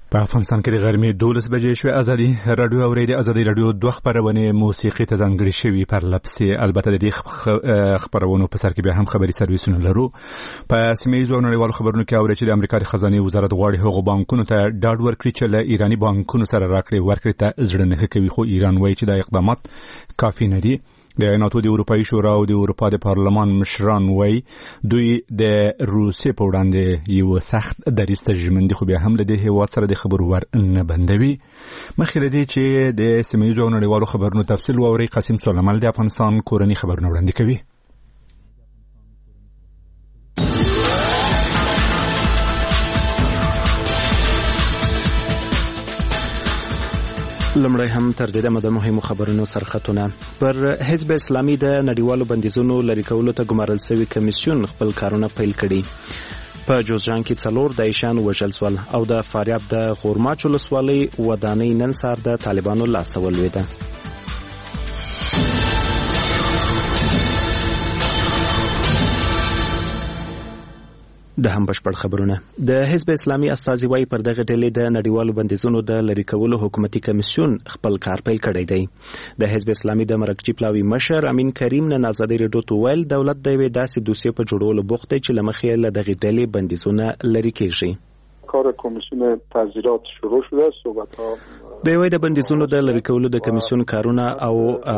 په افغانستان کې د غرمې 12 بجې شوې. ازادي رادیو او ریډیو ازادي رادیو دوه خبرونه موسیقي ته ځانګړي شوي پر لپسې. البته د دې خبرونو په سر کې به هم خبري سرویسونه لرو. په سیمه‌یزو او نړیوالو خبرونو کې اوري چې د امریکا د خزانه وزارت غواړي هغو بانکونو ته ډاډ ورکړي چې له ایرانی بانکونو سره راکړي ورکړي ته زړه نه کوي، خو ایران وایي چې دا اقدامات کافي نه دي. د ناتو د اروپایي شورا او د اروپا د پارلمان مشران وایي دوی د روسیې په وړاندې یو سخت دریځ ته ژمن دي، خو بیا هم له دې هیواد سره د خبرو ور نه بندوي. مخکې له دې چې د سیمه‌یزو او نړیوالو خبرونو تفصیل واوري، قاسم سلیمال د افغانستان کورنی خبرونه وړاندې کوي. لمړی هم تر دې د مهمو خبرونو سرخطونه. پر حزب اسلامي د نړیوالو بندیزونو لرې کولو ته ګمارل شوی کمیسیون خپل کارونه پیل کړي. په جوزجان کې 4 داعشان وژل شول او د فاریاب د غورماچ ولسوالۍ ودانۍ نن سهار د طالبانو لاسته ولوېده. د هم بشپړ خبرونه. د حزب اسلامي استازي وايي پر دغه ډلې د نړیوالو بندیزونو د لرې کولو حکومتي کمیسیون خپل کار پیل کړی دی. د حزب اسلامي د مرکزي پلاوي مشر امین کریم نن آزادي رادیو ته ویل دولت د یوې داسې دوسیې په جوړولو بوخت دی چې له مخې له دغه ډلې بندیزونه لرې کیږي. کار کمیسیون تغییرات شروع شده. صحبت‌ها د یوې د بندیزونو د لرې کولو د کمیسیون کارونه او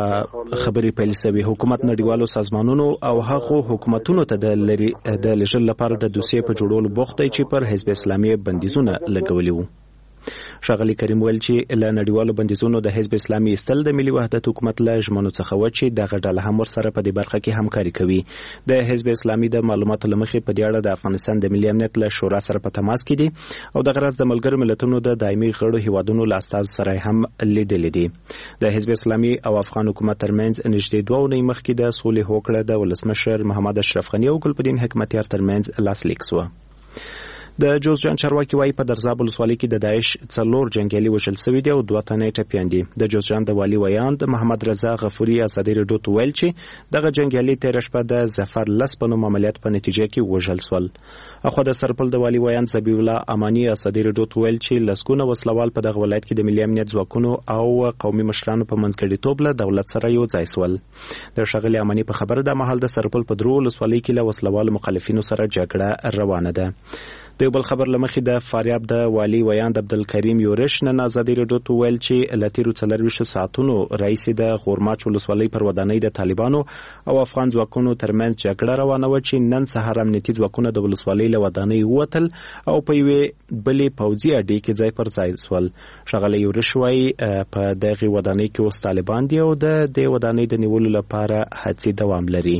خبرې پیل شوې. حکومت نړیوالو سازمانونو او هغو حکومتونو ته د لېږل لپاره د دوسیې په جوړولو بوخت دی چې پر حزب اسلامي بندیزونه لګولي وو. ښاغلي کریم ویل چې له نړیوالو بندیزونو د حزب اسلامي استل د ملي وحدت حکومت له ژمنو څخه و چې دغه ډله هم ورسره په دې برخه کې همکاري کوي. د حزب اسلامي د معلوماتو له مخې په دې اړه د افغانستان د ملي امنیت له شورا سره په تماس کې دي او دغه راز د ملګرو ملتونو د دایمي غړو هیوادونو له استازو سره هم لیدلي دي. د حزب اسلامي او افغان حکومت ترمنځ نږدې 2 اونۍ مخکې د صلح هوکړه د ولسمشر محمد اشرف غني او ګلبدین حکمتیار ترمنځ لاسلیک شو. د جوزجان چارواکي وايي په درزاب ولسوالۍ کې د داعش 4 جنگیالي وژل شوي دي او 2 تنه ټپیان دي. د جوزجان د والي ویاند محمد رضا غفوري آزادي رادیو ته ویل چې دغه جنگیالي تیر شپه د ظفر لس په نوم عملیات په نتیجه کې وژل شول. اخو د سرپل د والي ویاند زبیح الله امانی آزادي رادیو ته ویل چې لسګونه وسلوال په دغه ولایت کې د ملي امنیت ځواکونو او قومي مشرانو په منځګړیتوب له دولت سره یو ځای شول. د ښاغلي امانی په خبره د مهال د سرپل په 3 ولسوالۍ کې له وسلوال مخالفینو سره جګړه روانه ده. د بل خبر لمخې د فاریاب د والی ویاند عبدالکریم یورش نن آزادي رادیو ته ویل چې لتیرو 24 ساعتونو رئیس د غورماچ ولسوالۍ پر ودانۍ د طالبانو او افغان ځواکونو ترمنځ جګړه روانه و چې نن سهار امنیتي ځواکونه د ولسوالۍ له ودانۍ ووتل او په یوې بلې پوځي اډې کې ځای پر ځای شول. ښاغلی یورش وایي په دغه ودانۍ کې اوس طالبان دي او د دې ودانۍ د نیولو لپاره هڅې دوام لري.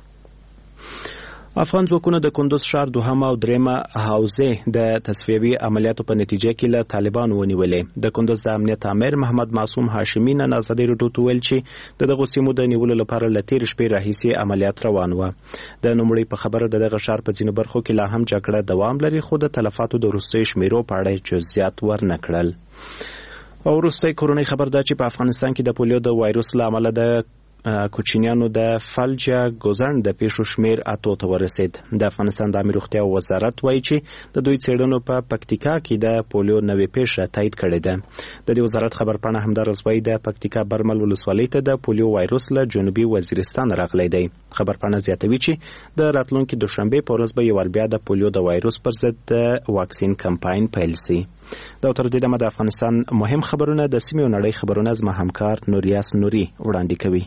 افغان ځواکونه د کندوز ښار 2 او 3 حوزې د تصفیوي عملیاتو په نتیجه کې له طالبانو ونیولې. د کندوز د امنیت امیر محمد معصوم هاشمي نن آزادي رادیو ته ویل چې دغه سیمو د نیولو لپاره له تیر شپې راهیسې عملیات روان و. د نوموړي په خبره دغه ښار په ځینو برخو کې لا هم جګړه دوام لري، خو د تلفاتو د وروستیو شمیرو په اړه جزئیات ورنکړل. او وروستی کورنۍ خبر ده چې په افغانستان کې د پولیو د وایروس له امله د کوچنیانو د فلج ګوزن د پیښو شمیر 8 ته ورسید. د افغانستان د عامه روغتیا وزارت وایي چې د دوی څېړنو په پکتیکا کې د پولیو نوې پیښه تایید کړې ده. د دې وزارت خبرپاڼه همدارس وایي د پکتیکا برمل ولسوالۍ ته د پولیو وایروس له جنوبي وزیرستان راغلی دی. خبرپاڼه زیاتوي چې د راتلونکي دوشنبه په ورځ به یو بیا د پولیو د وایروس پر ضد د واکسین کمپاین پیل شي. دا تر دې دمه د افغانستان مهم خبرونه د سیمې او نړۍ خبرونه زما همکار نوریاس نوري وړاندې کوي.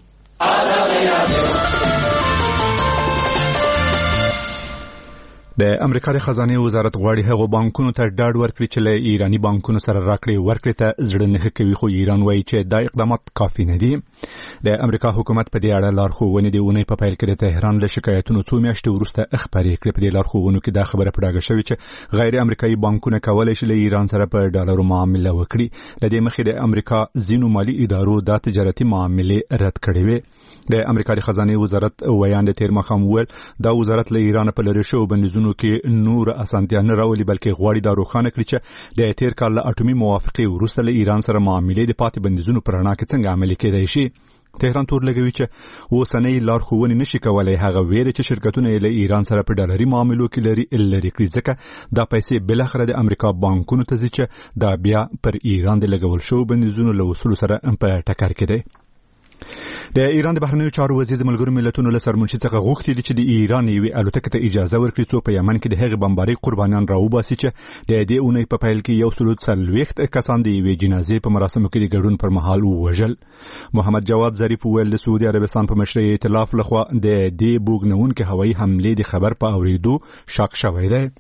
د امریکا د خزانه وزارت غواړي هغو بانکونو ته ډاډ ورکړي چې له ایرانی بانکونو سره راکړي ورکړي ته زړه نه کوي، خو ایران وایي چې دا اقدامات کافي نه دي. د امریکا حکومت په دې اړه لارښوونې د اونۍ په پیل کې د تهران له شکایتونو 2 میاشتې وروسته خپرې کړې. په دې لارښوونو کې دا خبره په ډاګه شوې چې غیر امریکایي بانکونه کولی شي له ایران سره په ډالرو معامله وکړي. له دې مخې د امریکا ځینو مالي ادارو دا تجارتي معاملې رد کړې وې. د امریکا د خزانه وزارت ویاند تیر مخام ویل دا وزارت له ایران په لری شو بندیزونو کې نور اسانتیا نه راولي، بلکې غواړي دا روښانه کړي چې د تیر کال له اټومي موافقې وروسته له ایران سره معاملې د پاتې بندیزونو پر اړه څنګه عملي کېدای شي. تهران تور لګوي چې اوسنۍ لارښوونې نشي کولای هغه ویره چې شرکتونه له ایران سره په ډالري معاملو کې لري کړي ځکه دا پیسې بل اخر د امریکا بانکونو ته ځي چې دا بیا پر ایران د لګول شو بندیزونو له اصول سره په ټکر کې دی. د ایران د بهرنیو چارو وزیر د ملګرو ملتونو له سرمنشي څخه غوښتي دي چې د ایران یوې الوتکې ته اجازه ورکړي څو په یمن کې د هغې بمبارۍ قربانیان راوباسي چې د دې اونۍ په پیل کې 140 کسان د یوې جنازې په مراسمو کې د ګډون پر مهال ووژل. محمد جواد ظریف ویل د سعودي عربستان په مشرۍ ائتلاف لخوا د دې بوګنونکې هوایي حملې د خبر په اوریدو شاک شوی دی.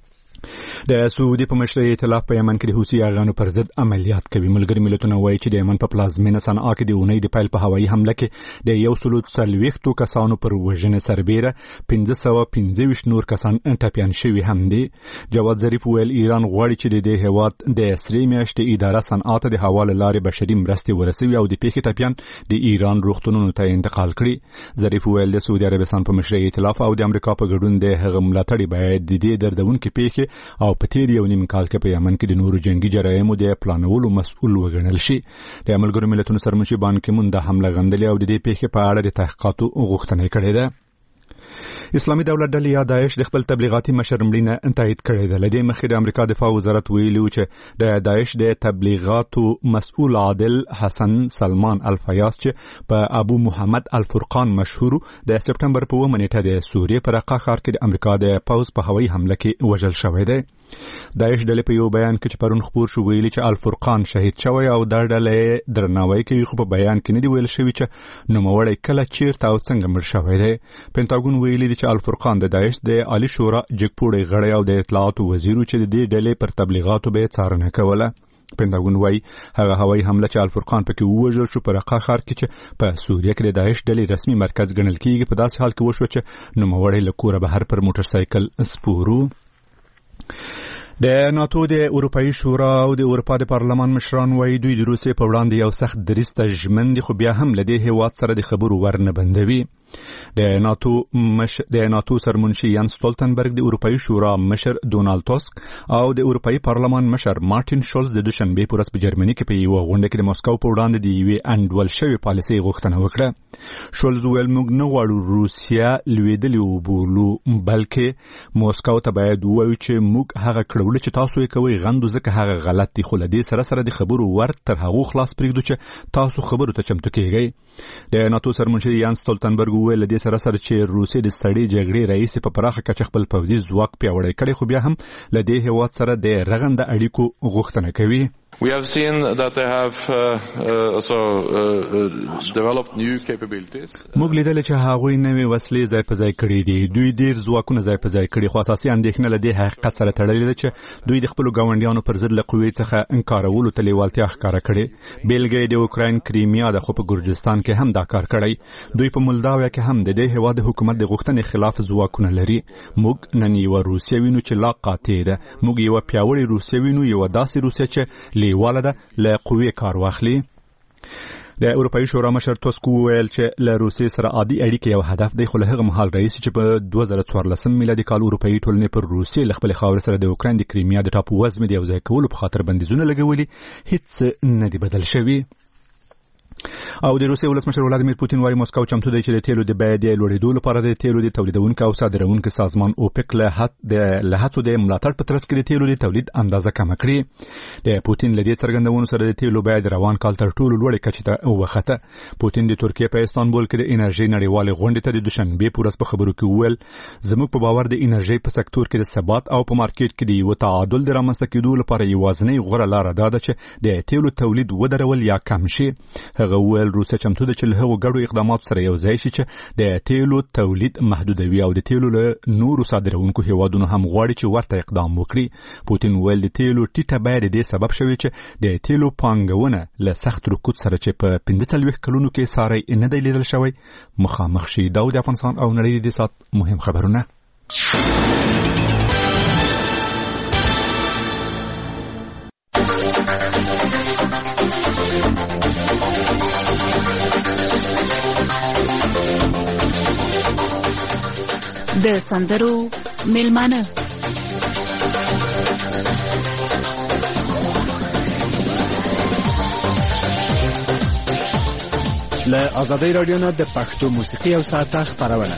د سعودي په مشرۍ ائتلاف په یمن کې د حوثي یرغانو پر ضد عملیات کوي. ملګري ملتونه وایي چې د یمن په پلازمینه صنعا کې د اونۍ د پیل په هوایي حمله کې د 140 کسانو پر وژنې سربیره 525 نور کسان ټپیان شوي هم دي. جواد ظریف ویل ایران غواړي چې د دې هیواد د سرې میاشتې اداره صنعا ته د هوا له لارې بشري مرستې ورسوي او د پیښې ټپیان د ایران روغتونونو ته انتقال کړي. ظریف ویل د سعودي عربستان په مشرۍ ائتلاف او د امریکا په ګډون د هغه ملاتړي باید د دې دردونکې پیښې او په تیر یو نیم کال کې په یمن کې د نورو جنگي جرایمو د پلانولو مسؤل وګڼل شي. د ملګرو ملتونو سرمنشي بان کی مون د حمله غندلې او د دې پیښې په اړه د تحقیقاتو غوښتنه کړې ده. اسلامي دولت ډلې یا داعش د خپل تبلیغاتي مشر مړینه تایید کړې ده. لدې مخکې د امریکا دفاع وزارت ویلي چې د داعش د تبلیغاتو مسؤل عادل حسن سلمان الفیاض چې په ابو محمد الفرقان مشهور د سپټمبر په 1 نیټه د سوریې په رقه ښار کې د امریکا د پوز په هوایي حمله کې وژل شوی دی. داعش ډلې په یو بیان کې چې پرون خبر شو ویلي چې الفرقان شهید شوی او دا ډلې درناوی کوي، خو په بیان کې نه دی ویل شوی چې نوموړی کله چیرته او څنګه مړ شوی دی. پینټاګون ویلي دی چې الفرقان د داعش د عالی شورا جګپوړی غړی او د اطلاعاتو وزیر چې د دې ډلې پر تبلیغاتو به څارنه کوله. پینټاګون وايي هغه هوایي حمله چې الفرقان پکې ووژل شو په رقه ښار کې چې په سوریه کې د داعش ډلې رسمي مرکز ګڼل کیږي په داسې حال کې وشو چې نوموړی له کوره بهر پر موټر سایکل سپورو. د ناتو د اروپایي شورا او د اروپا د پارلمان مشران وایي دوی د روسیې په وړاندې یو سخت دریځ ته ژمن دي، خو بیا هم له دې هیواد سره د خبرو ور نه بندوي. د ناتو سرمنشي یان ستولتنبرګ، د اروپایي شورا مشر ډونالد ټاسک او د اروپایي پارلمان مشر مارټین شولز د دوشنبه په ورځ په جرمني کې په یو غونډه کې د مسکو په وړاندې د یوې انډول شوی پالیسۍ غوښتنه وکړه. شولز ویل موږ نه غواړو روسیا لویدلې وبولو، بلکې موسکو ته باید ووایو چې موږ هغه کړول چې تاسو یې کوئ غندو ځکه هغه غلط دي، خو له دې سره سره د خبرو ور تر هغو خلاص پرېږدو چې تاسو خبرو ته چمتو کېږئ. د ناتو سرمنشي یان ستولتنبرګ ویل له دې سره سره چې روسیې د سړې جګړې رئیس په پراخه کچه خپل پوځي ځواک پیاوړی کړي، خو بیا هم له دې هیواد سره د رغنده اړیکو غوښتنه کوي. We have seen that they have also developed new capabilities. موږ لیدل چې هغوی نوې وسلې ځای په ځای کړې دي، دوی ډیر ځواکونه ځای په ځای کړي، خو اساسي اندېښنه له دې حقیقت سره تړلې ده چې دوی د خپل ګاونډیانو پر ضد له قوې څخه انکارولو ته لیوالتیا ښکاره کړې. بیلګه د اوکراین کریمیا ده، خو په ګورجستان کې هم دا کار کړی. دوی په مولداویا کې هم د دې هیواد د حکومت د غوښتنې خلاف ځواکونه لري. موږ نن یو روسیه وینو چې لا قاطع ده، موږ یو پیاوړی روسیه وینو، یو داسې روسیه چې لیواله ده له قوې کار واخلي. د اروپایي شورا مشر ټاسک ویل چې له روسیې سره عادي اړیکې یو هدف دی، خو له هغه مهال رئیس چې په 2014 میلادي کال اروپایي ټولنې پر روسیې له خپل خاورې سره د اوکراین د کریمیا د ټاپو وزمې د یوځای کولو په خاطر بندیزونه لګولي، هیڅ نه دی بدل شوی. او د روسیې ولسمشر ولادیمیر پوتین وايي موسکو چمتو دی چې د تیلو د بیې د لوړېدو لپاره د تیلو د تولیدونکو او صادرونکو سازمان اوپک له هڅو د ملاتړ په ترڅ کې د تیلو د تولید اندازه کم کړي. د پوتین له دې څرګندونو سره د تیلو بیې د روان کال تر ټولو لوړې کچې ته وخته. پوتین د ترکیې په استانبول کې د انرژي نړیوالې غونډې ته د دوشنبه په ورځ په خبرو کې وویل زموږ په باور د انرژي په سکتور کې د ثبات او په مارکیټ کې د یو تعادل د رامنځته کېدو لپاره یوازینۍ غوره لاره دا ده چې د تیلو تولید ودرول یا کم شي. هغه وویل روسیه چمتو ده چې له هغو ګډو اقداماتو سره یو ځای شي چې د تیلو تولید محدودوي او د تیلو له نورو صادرونکو هیوادونو هم غواړي چې ورته اقدام وکړي. پوتین ویل د تیلو ټیټه بیه د دې سبب شوی چې د تیلو پانګونه له سخت رکود سره چې په 45 کلونو کې ساری نه دی لیدل شوی مخامخ شي. دا د افغانستان او نړۍ د سات مهم خبرونه. د سندرو میلمانه له ازادي رادیو نه د پښتو موسیقي او ساعته خبرونه.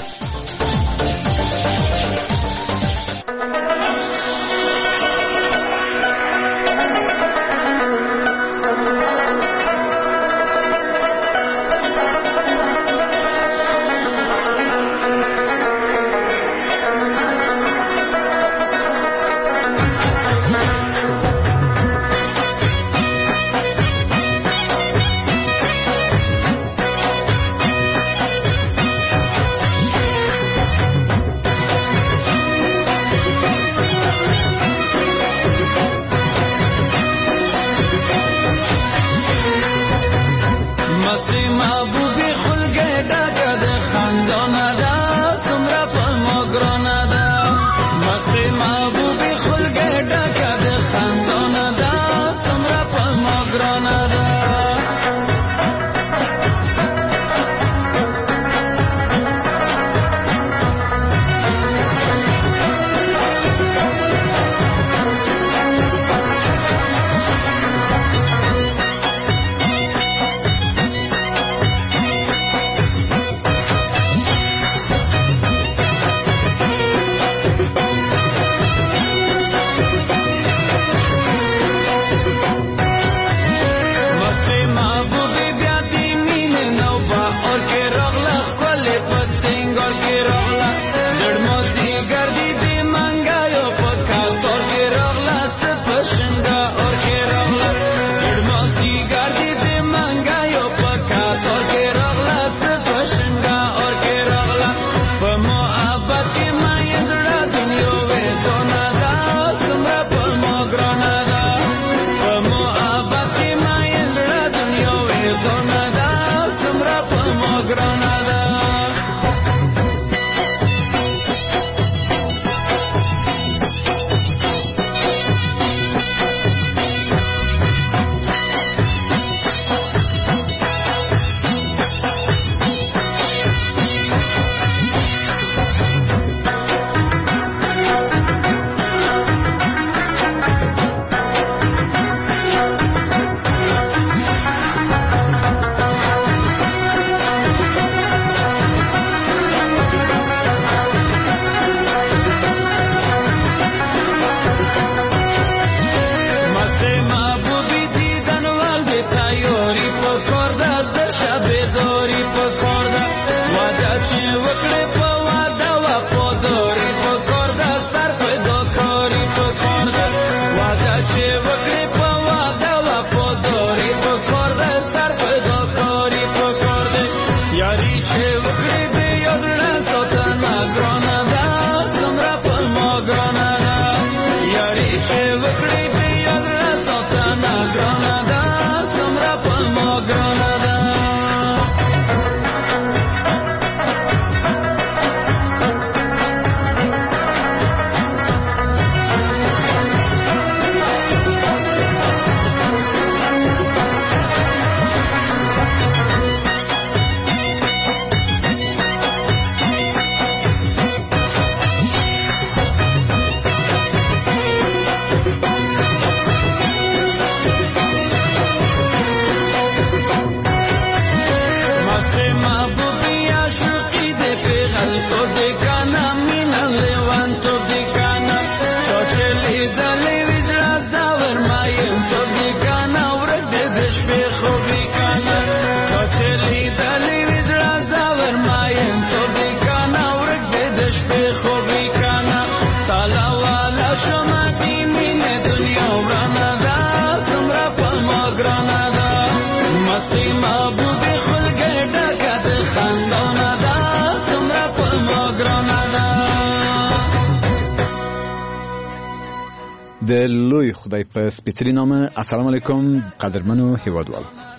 د لوی خدای په سپیڅلي نامه السلام علیکم قدرمنو هیوادوال.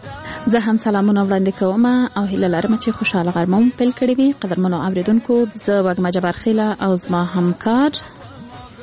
زه هم سلامونه وړاندې کوم او هیله لرم چې خوشاله غرمه مو پیل کړې وي. قدرمنو اوریدونکو، زه وګما جبار خیله او زما همکار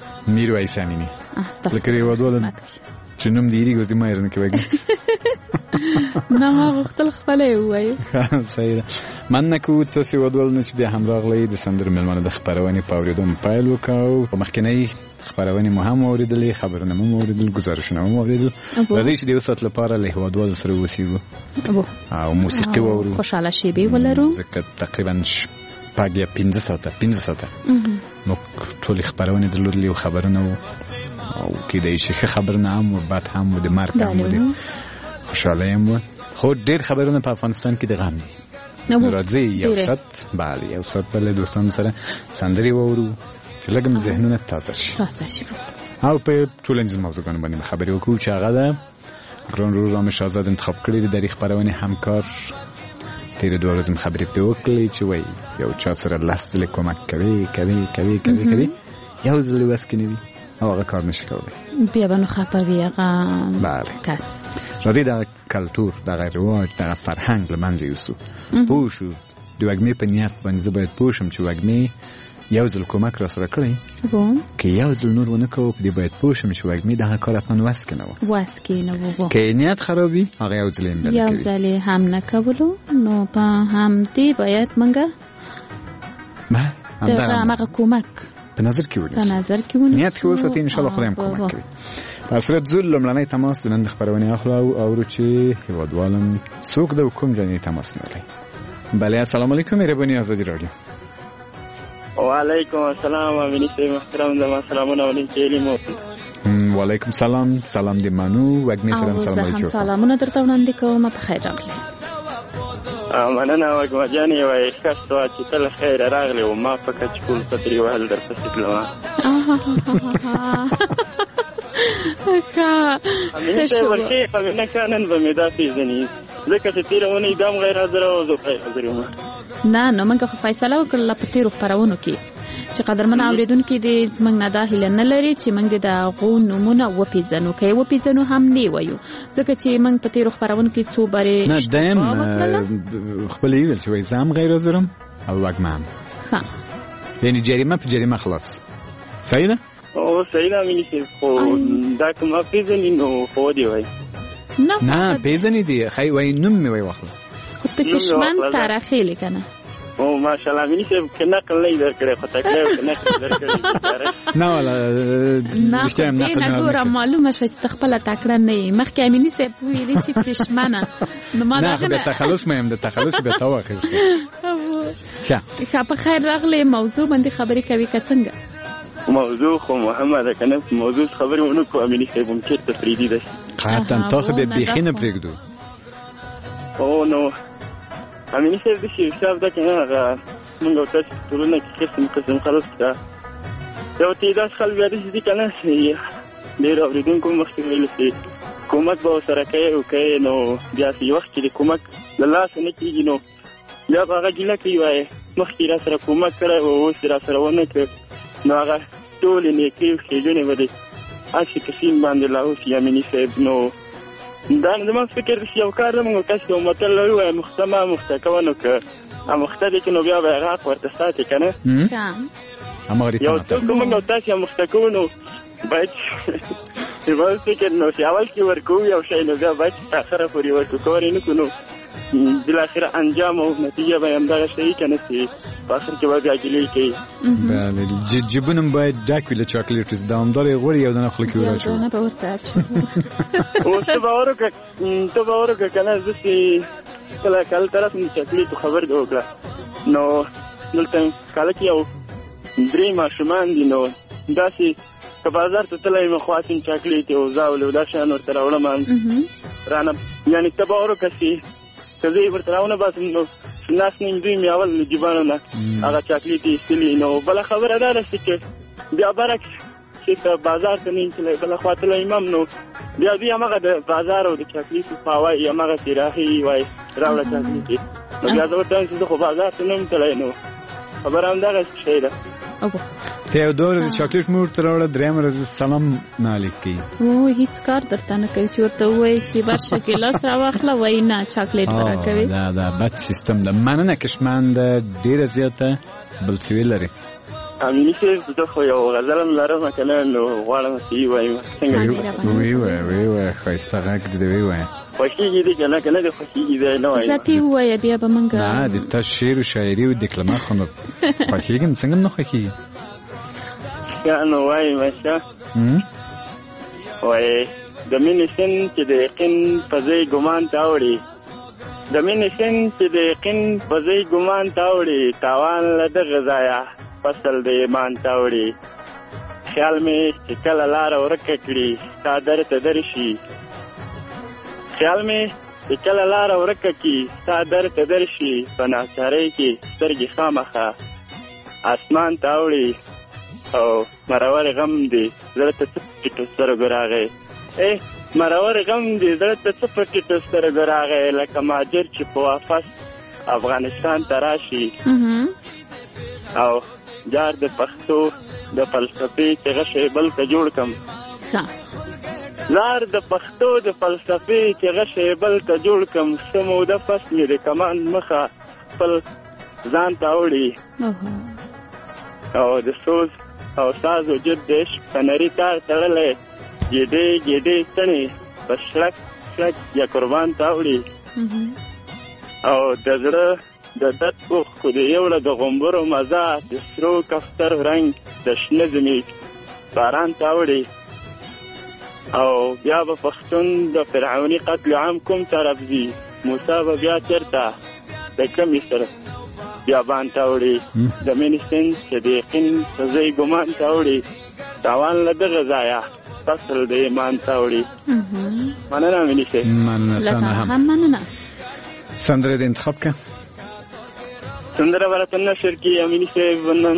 میرویس امینی. لکه هیوادوال چې نوم دی ریګو زما یې نه کوي. نه ما غوښتل خپله یې ووایو. صحیح ده. مننه کوو تاسې ودول نه چې بیا هم راغلی د سندرو مېلمانه د خپرونې په اورېدو مو پیل وکړو. په مخکینۍ خپرونې مو هم اورېدلې، خبرونه مو اورېدل، ګزارشونه مو اورېدل. راځئ چې د یو ساعت لپاره له هېوادوالو سره واوسېږو او موسیقي واورو، خوشحاله شېبې ولرو. ځکه تقریبا شپږ یا 15 ساعته موږ ټولې خپرونې درلودلې او خبرونه وو او کېدای شي ښه خبرونه هم و، بد هم و، د مرګ هم و، د خوشحالۍ هم و. خو ډېر خبرونه په افغانستان کې د غم دي. راځئ یو ساعت، بله یو ساعت به له دوستانو سره سندرې واورو چې لږ هم ذهنونه تازه شي او په ټولنیزو موضوعګانو باندې به خبرې وکړو چې هغه ده ګران ورور رامش آزاد انتخاب کړی د دې خپرونې همکار. تېرې 2 ورځې خبرې پرې وکړلې چې وایي یو چا سره 10 ځله کومک کوي یو ځل یې وس کې نه وي او هغه کار نشي کولی، بیا به نو خفه وي هغه کس. راځئ دغه کلتور، دغه رواج، دغه فرهنګ له منځه یوسو. پوه شو د وږمې په نیت باندې زه باید پوه شم چې وږمې یو ځل کومک را سره کړی، که یو ځل نور ونه کوو په دې باید پوه شم چې وږمې دغه کار افغان وس کې نه و. که نیت خراب وي هغه یو ځل یو ځل هم نه کولو، نو په همدې باید منګه همغه کومک په نظر کې ونیسو، نیت کې وساتي، انشاءالله خدای هم کومک کوي. په صورت زول لومړنی تماس د نن د خپرونې اخلو او اورو چې هېوادوالم څوک ده او کوم ځای تماس نیولی. بله السلام علیکم، مهرباني ازادي راډیو. وعلیکم السلام امینی صاحب محترم، زما سلامونه ولیکې مو. وعلیکم سلام دې منو. وږمې سره سلام علیکم. سلامونه درته وړاندې کوم، په خیر راغلی. مننه وږمه جانې، وایي ښه شوه چې تل خیر راغلی و، ما په کچکول پترې وهل درپسې تلمه. امیني صاحب ورکې امینه که نن به مې دا پېژني ځکه چې تېره اونۍ دا هم غیر حاضره او زه غیر حاضر یم. نه موږ خو فیصله وکړله په تېرو خپرونو کې چې قدرمن اورېدونکي دې موږ نه دا هیله نه لري چې موږ د هغو نومونه وپېژنو، که یې وپېژنو هم نه وایو، ځکه چې موږ په تېرو خپرونو کې څو بارې نه دایم خپل یې ویل چې وایي زه هم غیر حاضر یم او وږمه هم، یعنې جریمه په جریمه خلاص. صحیح ده؟ او صحیح ده امیني صاحب، خو دا که ما پېژني نو خو ودې وایي. نه پېژنې دي ښایي وایي نوم مې وایي واخله، خو ته کشمن تاراخیلې که نه. او ماشاءالله امیني صاحب که نقل نه یې درکړی خو تکلی که نقل درکړی نه والا رښتیا هم نقل نه ګوره معلومه شوه چې ته خپله تکړه نه یې. مخکې امیني صاحب ویلي چې کشمنه نو ما نه خو بیا تخلص مې هم د تخلص بیا ته واخیستې. ښه په خیر راغلې. موضوع باندې خبرې کوي که څنګه؟ موضوع خو مهمه ده که نه موضوع خبرې ونه کړو امیني صاحب هم چېرته پرېږدي ده قطعا تاسو بیا بیخي نه پرېږدو. او نو امیني صاحب داسې حساب ده که نه هغه مونږ او تاسې په ټولنه کې قسم خلک شته، یو تعداد خلک بیا داسې دي که نه ډېر اورېدونکو مخکې ویلو چې کومک به ورسره کوې او کوې نو بیا چې وخت چې د کومک له لاسه نه کېږي نو بیا به هغه ګیله کوي، وایي مخکې را سره کومک کړی و اوس را سره ونه کړ، نو هغه ټولې نیکۍ او ښېګڼې به د هسې قسم باندې لاوسي امیني صاحب. نو دا زما فکر چې یو کار ده مونږ تاسې یو متل لرو وایي مخته مه مخته کوه، نو که مخته دی که نو بیا به هغه حق ورته ساتې که نه. یو څوک مونږ او تاسې مخته کوو نو باید زما فکر نو چې اول کې ورکوو یو شی نو بیا باید چې اخره پورې ورکو که ورې نه کړو نو بالاخره انجام او نتیجه به همدغه شی که نه چې په اخر کې به بیا ګیلې کوي. بله جیبونه هم باید ډک وي له چاکلیټو، دوامداره یې غواړي یو دانه خوله کې ور اچوي. اوس ته باور وکړه که نه زه چې کله طرف مې چاکلیټو خبر دې وکړه نو دلته کاله کې یو 3 ماشومان دي، نو داسې که بازار ته تللی یم خواصم چاکلیټ او زاول او دا شیان ورته راوړم رانه، یعنې ته باور وکړه چې که زه یې ورته راونه باسم نو ناست نیم دوی مې اول له جیبانو نه هغه چاکلیټ یې ایستلي. نو بله خبره دا ده چې بیا برعکس چې بازار ته نه تللی بله خوا تللی یم نو بیا دوی همغه د بازار او د چاکلیټو خوا وایي همغسې راښیي وایي راوړه چاکلیټ، نو بیا زه ورته وایم چې زه خو بازار ته نه یم تللی، نو خبره همدغسې شی ده. ته یو 2 ورځې چاکلیټ مې ورته راوړه، 3 ورځې سلام نه علیک کوي. هیڅ کار درته نه کوي چې ورته ووایي چې برشه ګیلاس راواخله وایي نه چاکلیټ به راکوي. دا بد سیستم ده. مننه کشمن ده ډېره زیاته بل څه ویل لري. امینی چې زه خو یو غزل لرم کنه نو غواړم چې وایم څنګه وی خایسته غږ دې وی خوشیږي دې کنه دې خوشیږي دې نه وای ذاتي وای بیا به مونږ نه د تاسو شعر او شاعري او دکلمات خو نو خوشیږم څنګه نه خوشیږي یا نو وای ماشه وای د مینې سن چې د یقین په ځای ګمان تاوړي د مینې سن چې د یقین په ځای ګمان تاوړي تاوان له دغه ځایه فصل د ایمان تاوړي خیال مې چې کله لاره ورکه کړي ستا در ته درشي خیال مې چې کله لاره ورکه کړي ستا در ته درشي په ناچارۍ کې سترګې خامخه اسمان تاوړي او مرور غم دی زړه ته څه ټیټو سترګو راغی مرور غم دی زړه ته څه ټیټو سترګو راغی لکه مهاجر چې په واپس افغانستان ته راشي او جار د پښتو د فلسفې چې غشی بل ته جوړ کم لار د پښتو د فلسفې چې غشی بل ته جوړ کم سمو د پس مې د کمان مخه خپل ځان ته اوړي او د سوز او ساز و جد د عشق په نري تار تړلی ګیډې ګیډې ستنې په شړک شړک یا قربان ته اوړي او د زړه د دد اوښ خو د یوړه د غومبرو مزه د سرو کفتر رنګ د شنه زمي باران ته اوړي او بیا به پښتون د فرعوني قتل عام کوم طرف ځي موسی به بیا چېرته د کمې سره بیابان ته اوړي د مینې سن چې د یقین په ځای ګمان ته اوړي تاوان له دغه ځایه فصل د ایمان ته اوړي مننه مینې سن مننه سندره د انتخاب که سندره براتون نشر کی امینی صاحب نن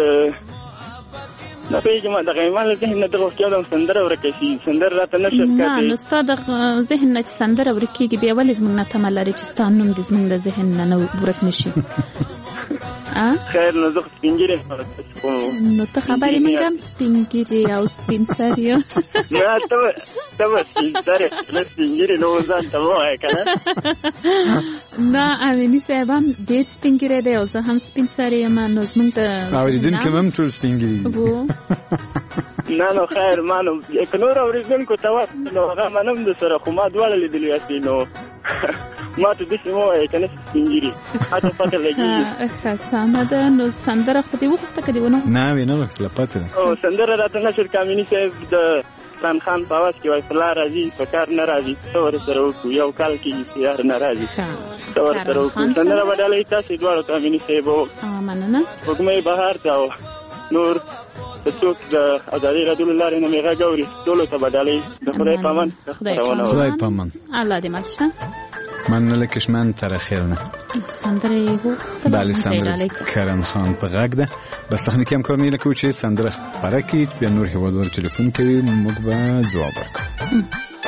نه پیژم د غیمان ذهن نه دغه کېدم سندره ورکشي سندره راته نشر کړي نه نو ستاد ذهن نه سندره ورکیږي بیا ولې زمنګ نه تمل لري چې ستاسو نوم د زمنګ د ذهن نه ورک نشي خیر نو زه سپینګری نو ته خبرې مې هم سپینګری او سپینسریو نه ته سپینسری نه سپینګری نو ځان ته وای کنه نه امینی صاحب هم ډېر سپینګری دی او زه هم سپینسری یم نو زمنګ ته اوریدونکو هم ټول سپینګری نه نو خیر مانو کنور اوریدونکو ته نو هغه منم د سره خو ما دواړه لیدلی یاستي نو ما ته دې سمو کنه سپینګری اته پته لګي خاصه ده نو سندره خو دې وخت کې دیونه نه وینم خپل پته او سندره راته نشر کامینی صاحب د سلطان خان په आवाज کې وای فلا راځي په کار نه راځي څور سره وکړو یو کال کې سیار نه راځي څور سره وکړو سندره بدلې تاسو دواړو کامینی صاحب مننه وګمې بهار ته نور څوک د ازادي رسول الله رحمه میغه ګوري ټول ته بدلې د خدای پامن خدای پامن الله دې مالشه من لکشمن تر خیر نه سندره هو بله سندره کرم خان په غږ ده بس تخنیکی همکارانه کوي چې سندره خبره کی بیا نور هوادار تلیفون کوي موږ به جواب ورکړو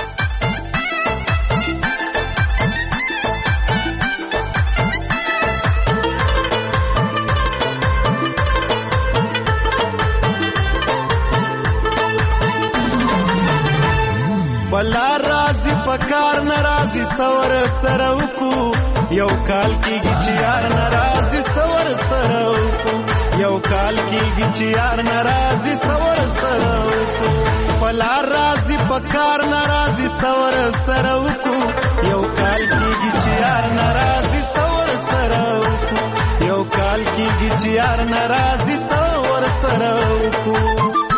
بلا راضی پکار ناراضی سور سروکو یو کال کیږي چې یار ناراضی سور سروکو یو کال کیږي چې یار ناراضی سور سروکو بلا راضی پکار ناراضی سور سروکو یو کال کیږي چې یار ناراضی سور سروکو یو کال کیږي چې یار ناراضی سور سروکو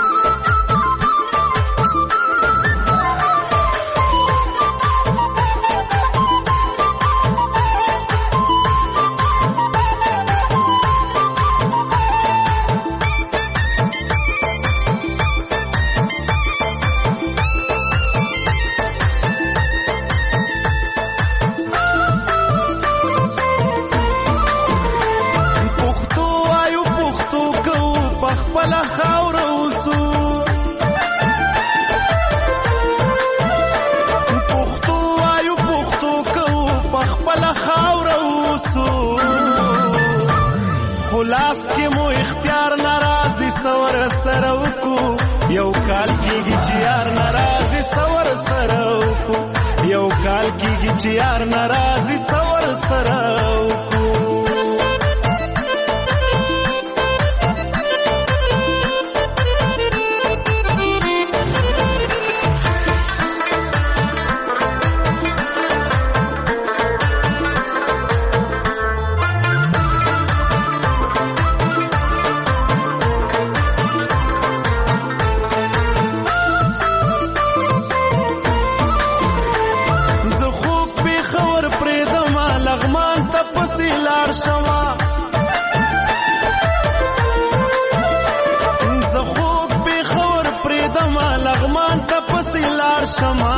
لاس کې مو اختیار ناراضي سور سروکو یو کال کېږي چې یار ناراضي سور سروکو یو کال کېږي چې یار ناراضي سور سروکو لار شما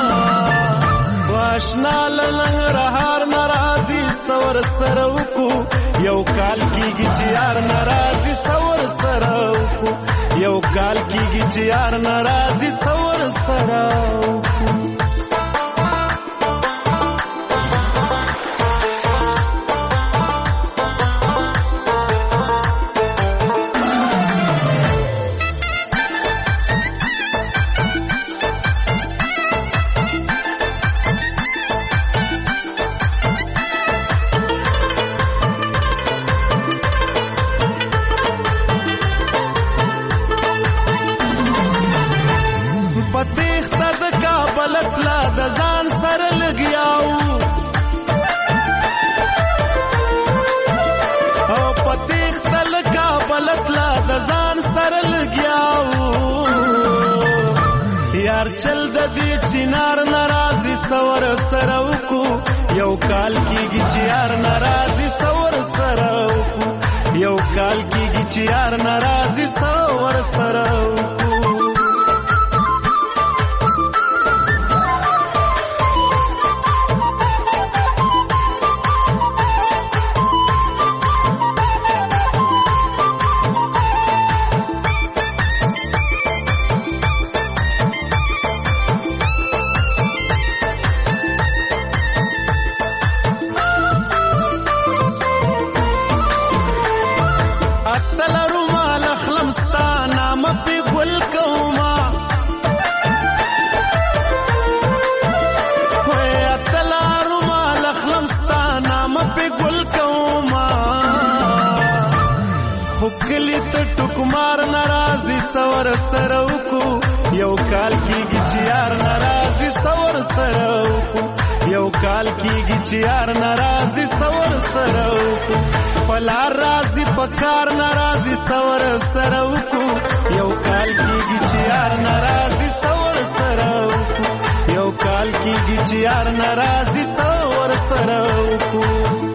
واشنا لنګ رهار ناراضي سور سره وکو یو کال کیږي چې یار ناراضي سور سره وکو یو کال کیږي چې یار ناراضي سور سره وکو چل د دې چینار ناراضي سور سره وکو یو کال کیږي چې یار ناراضي سور سره وکو یو کال کیږي چې یار ناراضي سور سره وکو ټکمار ناراضي سور سره وکو یو کال کیږي چې یار ناراضي سور سره وکو یو کال کیږي چې یار ناراضي سور سره وکو پلار راضي پکار ناراضي سور سره وکو یو کال کیږي چې یار ناراضي سور سره وکو یو کال کیږي چې یار ناراضي سور سره وکو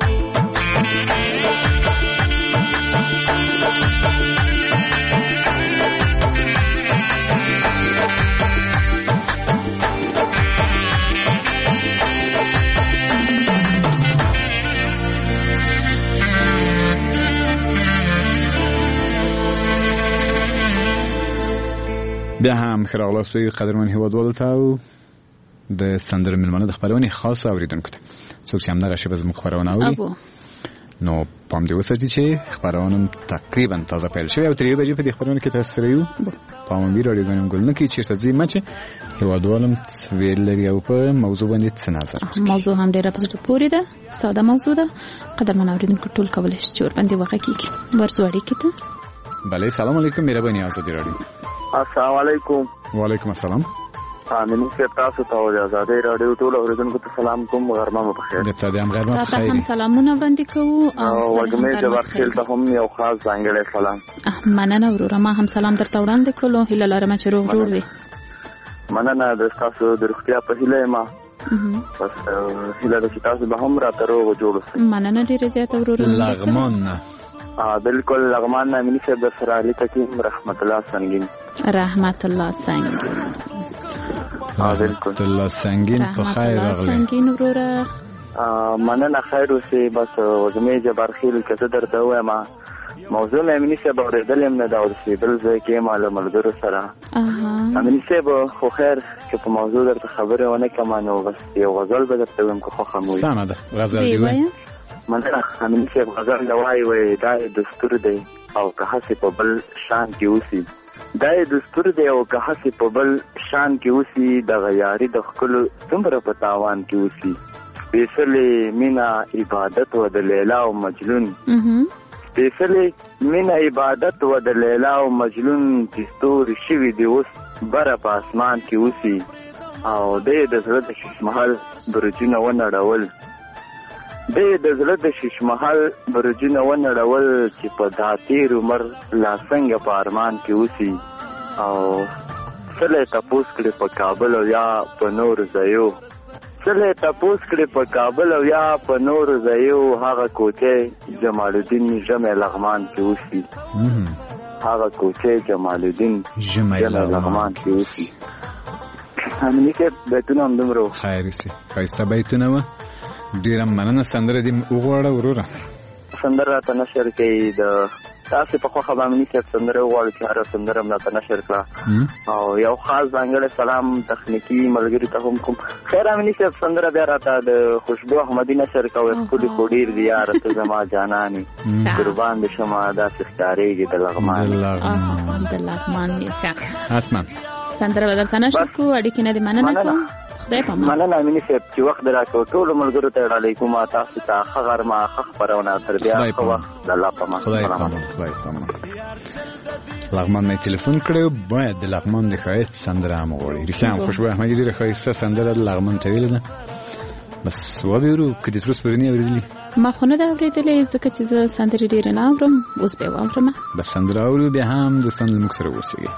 بیا هم خراغلاستوی قدرمن هیوادوالو ته د سندرو ملمنه د خبرونې خاص اوریدونکو ته څوک چې همدغه شپه زموږ خبرونه اوري نو پام دې وساتئ چې خبرونه تقریبا تازه پیل شوی او تر یوې بجې په دې خبرونه کې تاسو سره یو پام مې راډیو غنم ګل نه کې چیرته ځي مچ هیوادوالم ویل لري او په موضوع باندې څه نظر موضوع هم ډیره په زړه پورې ده ساده موضوع ده قدرمن اوریدونکو ټول کولای شي چې ور باندې وغږ کیږي ورځو اړیکې ته بله سلام علیکم مهرباني آزادي راډیو السلام علیکم وعلیکم السلام امین صاحب تاسو ته آزادي راډیو ټول اوریدونکو ته سلام کوم غرمه مو بخیر د تاسو هم غرمه بخیر تاسو هم سلامونه وړاندې کوو او وګمې جواب خپل ته هم یو خاص ځانګړی سلام مننه ورور ما هم سلام درته وړاندې کړلو هیله لرم چې روغ جوړ وي مننه د تاسو د روغتیا په هیله ما بس هیله د تاسو به هم راته روغ جوړ اوسئ مننه ډیره زیاته ورور لغمان بالکل لغمان نه مینی صاحب سره علی تکیم رحمت الله سنگین رحمت الله سنگین رحمت الله سنگین په خیر راغلی سنگین وروره مننه خیر اوسئ بس وزمې جبار خیل کته درته وایم موضوع مینی صاحب اوریدل هم نه دا اوسئ بل ځای کې معلومه ملګرو سره مینی صاحب خو خیر چې په موضوع درته خبره ونه کوم نو بس یو غزل به درته ویم که خو خموي سمه ده غزل دی وای مننه امین صاحب غزل دوای وای دا دستور دی او که هڅه په بل شان کې اوسي دا دستور دی او که هڅه په بل شان کې اوسي د غیاري د خپل څومره په تاوان کې اوسي سپیشلی مینا عبادت و د لیلا او مجنون سپیشلی مینا عبادت و د لیلا او مجنون دستور شوی دی اوس بره په اسمان کې اوسي او د زړه د ششمحل برجونه ونړول د زړه د ششمحل برجونه ونړول چې په داتیر عمر لا څنګه په ارمان کې اوسي او څله تپوس کړي په کابل او یا په نور ځایو څله تپوس کړي په کابل او یا په نور ځایو هغه کوټه جمال الدین جمع لغمان کې اوسي هغه کوټه جمال الدین جمع لغمان کې اوسي امني کې بیتونه هم دومره خیر سي ښایسته بیتونه وه. ډېره مننه. سندره دې وغواړه وروره. سندره راته نشر کوي د تاسې په خوښه به امني صاحب سندره وغواړو چې هره سندره هم راته نشر کړه او یو خاص ځانګړی سلام تخنیکي ملګري ته هم کوم. خیر امني صاحب سندره بیا راته د خوشبو احمدي نشر کوي. ښکلي خو ډېر دي یاره ته زما جانانې قربان دې شمه داسې ښکارېږي د لغمان حتما سندره به درته نشر کړو. اړیکې نه دې مننه کوم. خدای په امان. مننه امیني صاحب چې وخت راکړو. ټولو ملګرو ته ډالۍ کوم. تاسو ته ښه غرمه ښه خپرونه تر بیا ښه وخت د الله په امان. خدای په امان. لغمان مې تلیفون کړو. باید د لغمان د ښایست سندره هم وغواړي. رښتیا هم خوشبو احمدي ډېره ښایسته سندره د لغمان ته ویلې ده. بس وبېرو که د تر اوسه پورې نه اورېدلې. ما خو نه ده اورېدلې ځکه چې زه سندرې ډېرې نه اورم. اوس به یې واورم. بس سندره اورو بیا هم د سند له موږ سره اوسېږي.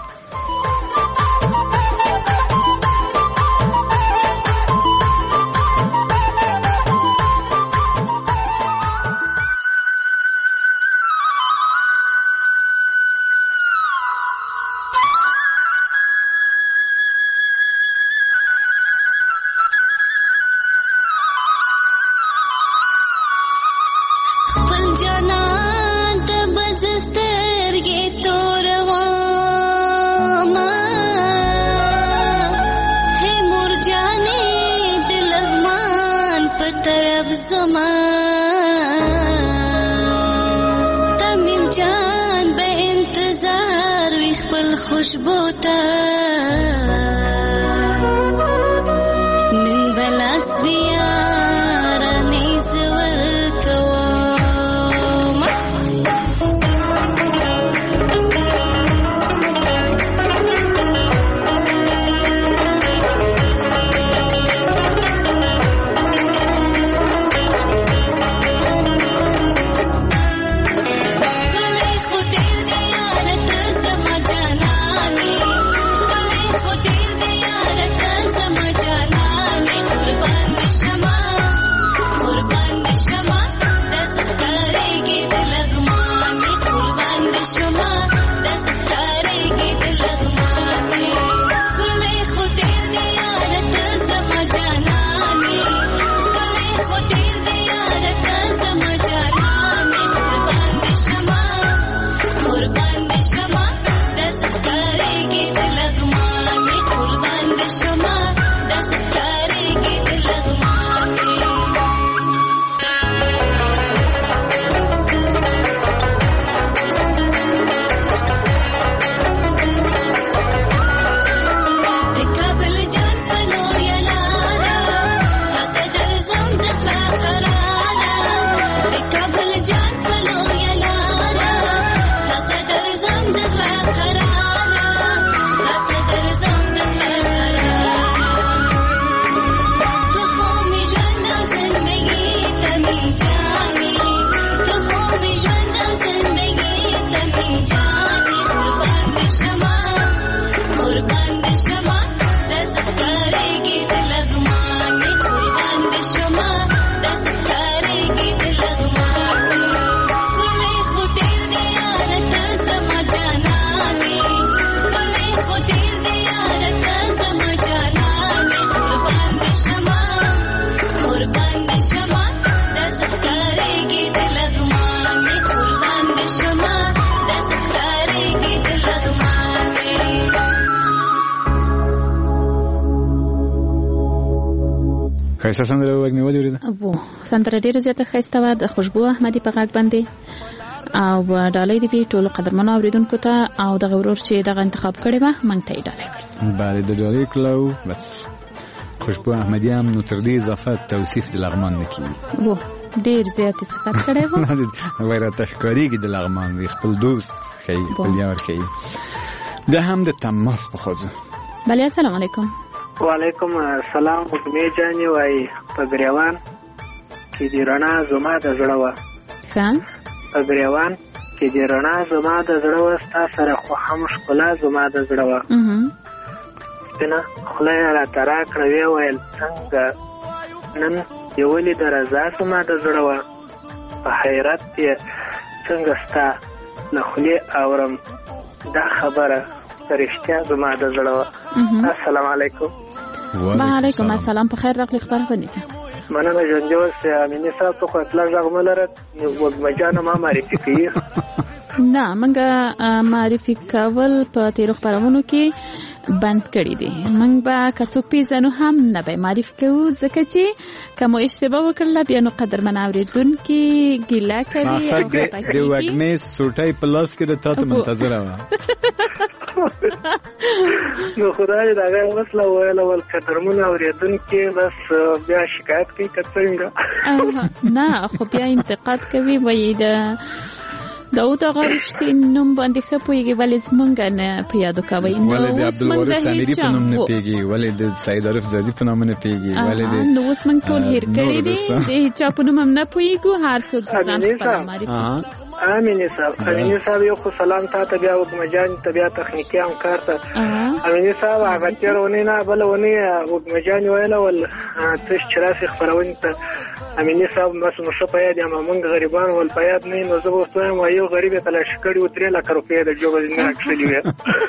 ښایسته سندره وږ مې ولې اورېده. سندره ډېره زیاته ښایسته وه د خوشبو احمدي په غږ باندې او ډالۍ دې وي ټولو قدرمنو اورېدونکو ته او دغه ورور چې دغه انتخاب کړی وه موږ ته یې ډالۍ کړل. بله د ډالۍ کړلو بس خوشبو احمدي هم نو تر دې اضافه توصیف د لغمان نه کېږي. ډېر زیاتې صفت کړی و. وایي راته ښکارېږي د لغمان وي خپل دوست ښیي خپل یار ښیي. دا هم د تماس په ښځو. بله السلام علیکم. وعلیکم السلام. حکمې جانې وایي په ګریوان کې دې رڼا زما د زړه وه. په ګریوان کې دې رڼا زما د زړه وه ستا سره خو هم ښکلا زما د زړه وه. سپینه خوله یې راته راکړه ویې ویل څنګه نن دې ولیده رضا زما د زړه وه. په حیرت یې څنګه ستا له خولې اورم دا خبره رښتیا زما د زړه وه. السلام علیکم. وعلیکم السلام. په خیر راغلی خبرونه ته. مننه جنجوس امینه صاحب په خپل ځای ملره وګمجانه ما معرفي کوي. نه منګه معرفي کول په تیر خبرونو کې بند کړی دي. منګ به کڅو پیژنو هم نه به معرفي کوو ځکه چې کوم اشتباه وکړل بیا نو قدر مناوریدونکو ګیلا کوي. مقصد د وګمې سوټي پلاس کې د تاسو منتظر و. نو خدای دا غوښله ویل ول قدر مناوریدونکو بس بیا شکایت کوي کڅنګ. نه خو بیا انتقاد کوي وایي دا او دا غوښتي نوم باندې خپويږي ولې زمونږ نه پیادو کوي. ولې د عبدالوارث اميري په نوم نه پیږي، ولې د سید عارف زادي په نوم نه پیږي، ولې د نو اوس موږ ټول هیر کړی دي د چا په نوم هم نه پويګو. هر څوک ځان خپل معرفي. امینه صاحب یو خو سلام ته بیا وګمجان ته بیا تخنیکی هم کارته. امینه صاحب هغه تیرونه نه بلونه وګمجان ویل ول تش چراسي خبرونه ته امینه صاحب بس نو شپه یې ما مونږ غریبان ول پیاد نه نو زه وستم یو غریب ته لا شکړی و 3 لک روپیا د جوب نه اکشلي وي.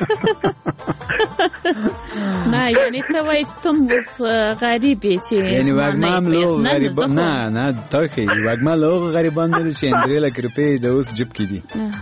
نه یعنی ته وایې تم وس غریب چې یعنی واګمام لو غریب نه تاکي واګما لو غریبان دي چې 3 لک روپیا د اوس جيب کې دي.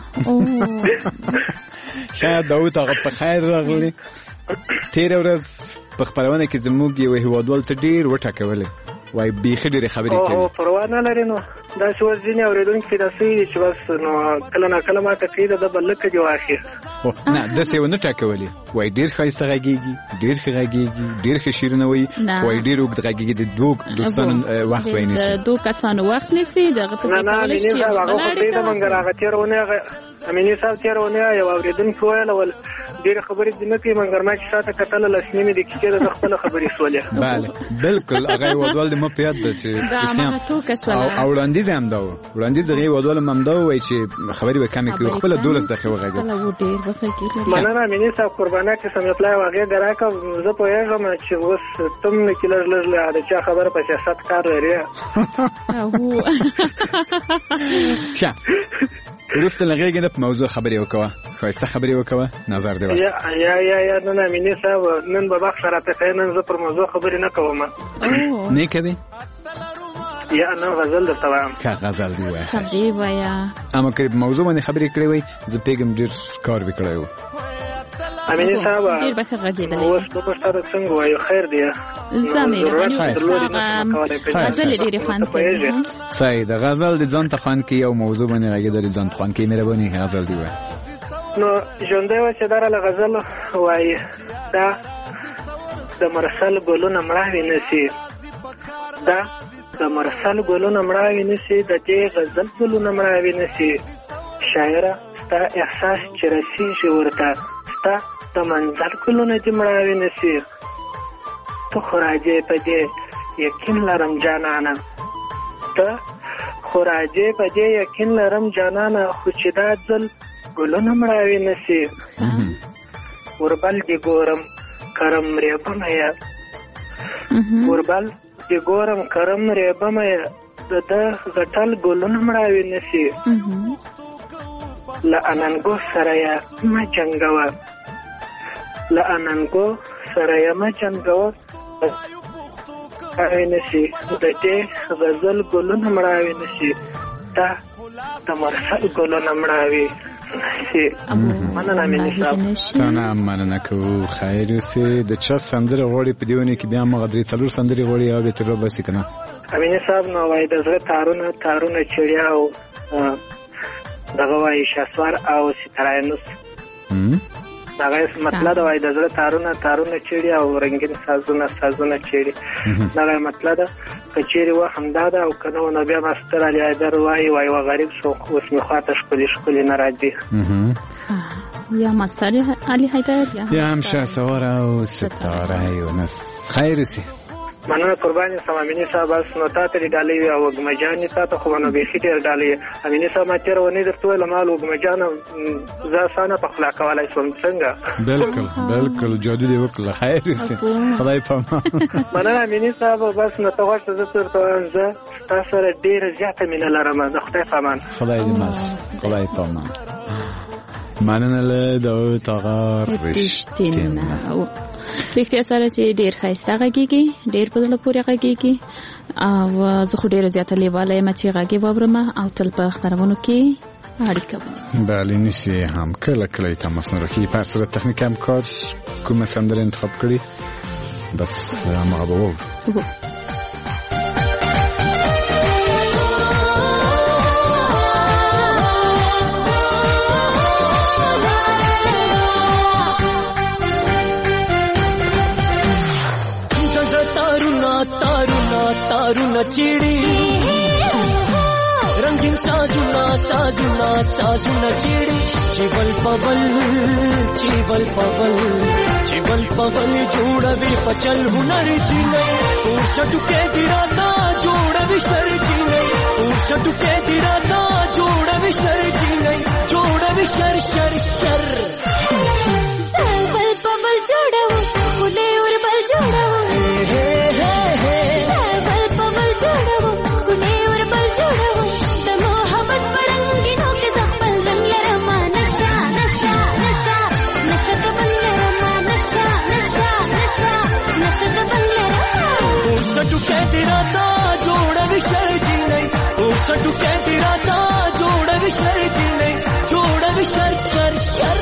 شاید داوود هغه په خیر راغلی. تیر ورځ په خبرونه کې زموږ یو هیوادوال ته ډیر وټاکولې وای بیخي ډېرې خبرې کوي. او پروا نه لري. نو دا څه ځینې اورېدونکي داسې دي چې بس نو کله نه کله ماته کوي د بلکه جو اخر نه داسې ونه ټاکولې وای ډېر ښایسته غږېږي، ډېر ښه غږېږي، ډېر ښه شعرونه وایي، وای ډېر اوږد غږېږي. د دوه دوستانو وخت به یې نیسي، د دوه کسانو وخت نیسي. دغه په نه امینه صاحب هغه په دې د منګر هغه تیرونه امینه صاحب تیرونه یو اورېدونکي ویل ول ډېر خبرې دې نه کوي منګر ما چې ساته کتل لسنیمې د کیسې د خپل خبرې سولې. بله بالکل هغه هیوادوال د ما په یاد ده چې او وړاندیز هم دا و. وړاندیز دغه هیوادوال هم دا وایي چې خبرې به کمې کوي. خپل 12 دقیقې وغږېږي. مننه امینه صاحب قربانه چې سم پلای واغې دراکه زه په یوه چې اوس تم نه کلر لږ د چا خبره په سیاست کار لري. ښه وروسته لغېږي نه په موضوع خبرې وکوه، ښایسته خبرې وکوه، نظر دی یا نه امینه صاحب نن به وخت سره ته نن زه پر موضوع خبرې نه کوم. نه کوي یا نه غزل درته وایم. که غزل دی وای خبرې وایا اما که موضوع باندې خبرې کړې وای زه پیګم ډېر کار وکړای و. امینه صاحب ډېر به غږېدل. اوس په پښتو څنګه وایو خیر دی. زمير غزل ډېر خوند کوي. صحیح ده. غزل د ځان ته خوند کوي او موضوع باندې غږېدل ځان ته خوند کوي. مهرباني غزل دی وای. نو ژوندې و چې دره غزل وایي دا د مرسل ګلونه مړاوي نشي، دا د مرسل ګلونه مړاوي نشي، د دې غزل ګلونه مړاوي نشي. شاعره ستا احساس چې رسیږي ورته، ستا د منزل ګلونه دې مړاوي نشي. ته خو راځې په دې یقین لرم جانانه، ته خو راځې په دې یقین لرم جانانه، خو چې دا ځل ګلونه مړاوي نشي. وربل دې ګورم کرم ریبم یا وربل دې ګورم کرم ریبم یا د غټل ګلونه مړاوي نشي. له اننګو سره یا ما جنګوه، له اننګو سره یا ما جنګوه مړاوي نشي. د دې غزل ګلونه مړاوي نشي، دا د مرسل ګلونه مړاوي نشي. مننه مینه صاحب. تنه مننه کوو. خیر اوسې. د چا سندره غوړي په دیونه کې بیا مغه درې څلور سندري غوړي او به تر باسي کنه. امینه صاحب نو وای د زړه تارونه چړیا او دغه وای شاسوار او ستراینوس. دغه مطلب دا وای د زړه تارونه چړیا او رنگین سازونه چړي. دغه مطلب دا کچېری و همدا دا او کنه نو بیا مستر علی حیدر وای غریب شو اوس می خاطر شکلی ناراضي. یا مستر علی حیدر یا هم شاسوار او ستاره یونس. خیر سي. مننه قرباني سم امینه صاحب. اس نو تاسو لري ډالې او وګمجان تاسو خو نو به خېټه ډالې امینه صاحب ما تیر ونی درته ول مال وګمجان ز سانه په خلا کولای سم څنګه. بالکل جادو دی وکړه. خیر سي. خدای پامان. مننه امینه صاحب. بس نو تاسو ته درته زه تاسو سره ډیر زیاته مینه لرم. زه خدای پامان. خدای دې ماس. خدای پامان. مننه له داوود آقا رشتین. رښتیا سره چې ډیر ښایسته غږیږي ډیر په زړه پورې غږیږي او زه خو ډیره زیاته لیواله یم چې غږی واورم او تل په خبرونو کې اړیکه ونیسم. بله نشي هم کله کله تماس نرخی پر سر تکنیک هم کار کومه سندره انتخاب کړی بس ما به तारुना चिड़ी रंगीन साजुना साजुना साजुना चिड़ी चिवल पवल चिवल पवल चिवल पवल जोड़वी पचल हुनर चिने ऊर्षटुके दिराता जोड़वी शर चिने ऊर्षटुके दिराता जोड़वी शर चिने जोड़वी शर शर शर पवल पवल जोड़व फुले और बल जोड़व कहती रहता जोड़ विषय जी नहीं सटू कहती रहता जोड़ विषय जी नहीं जोड़ विषय शर शर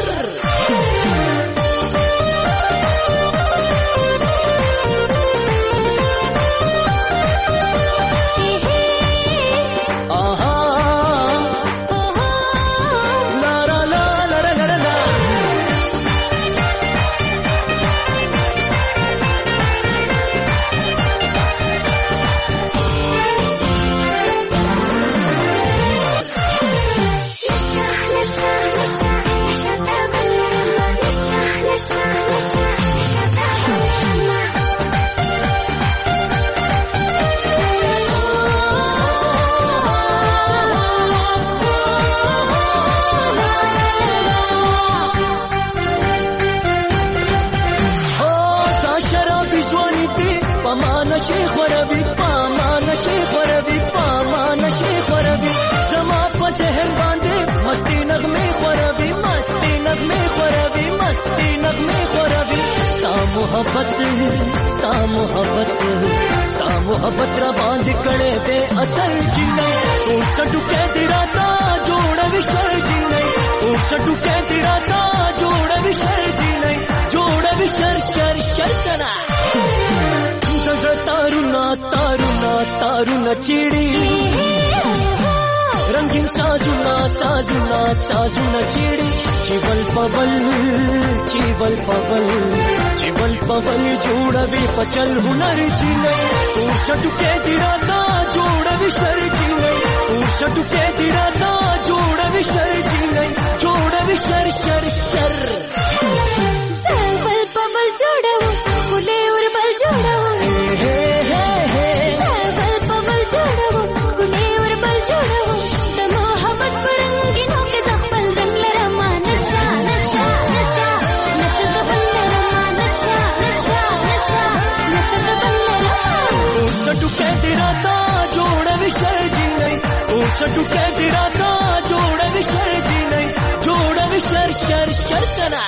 मोहब्बत बांध कड़े दे असल जी नहीं सटू कहती रहता जोड़ विषय जी नहीं सटू कहती रहता जोड़ विषय जी नहीं जोड़ विषय शर शर कना तारुना तारुना तारुना चिड़ी रंगीन साजुना साजुना साजुना चिड़ी चिवल पवल चिवल पवल चिवल पवल जोड़वी पचल हुनर जी नहीं सटू कहती रहता जोड़ विषय जी नहीं सटू कहती रहता जोड़ विषय जी नहीं जोड़ विषय शर शर पवल पवल जोड़व फुले और बल जोड़व पवल पवल जोड़व फुले और बल जोड़व मोहब्बत पर रंगीनों के दफल रंग लरमा नशा नशा नशा नशा दफल नशा नशा नशा नशा दफल सटू कहती रहता जोड़ विषय जी नहीं सटू कहती रहता जोड़ विषय जी नहीं जोड़ विषय शर शर कना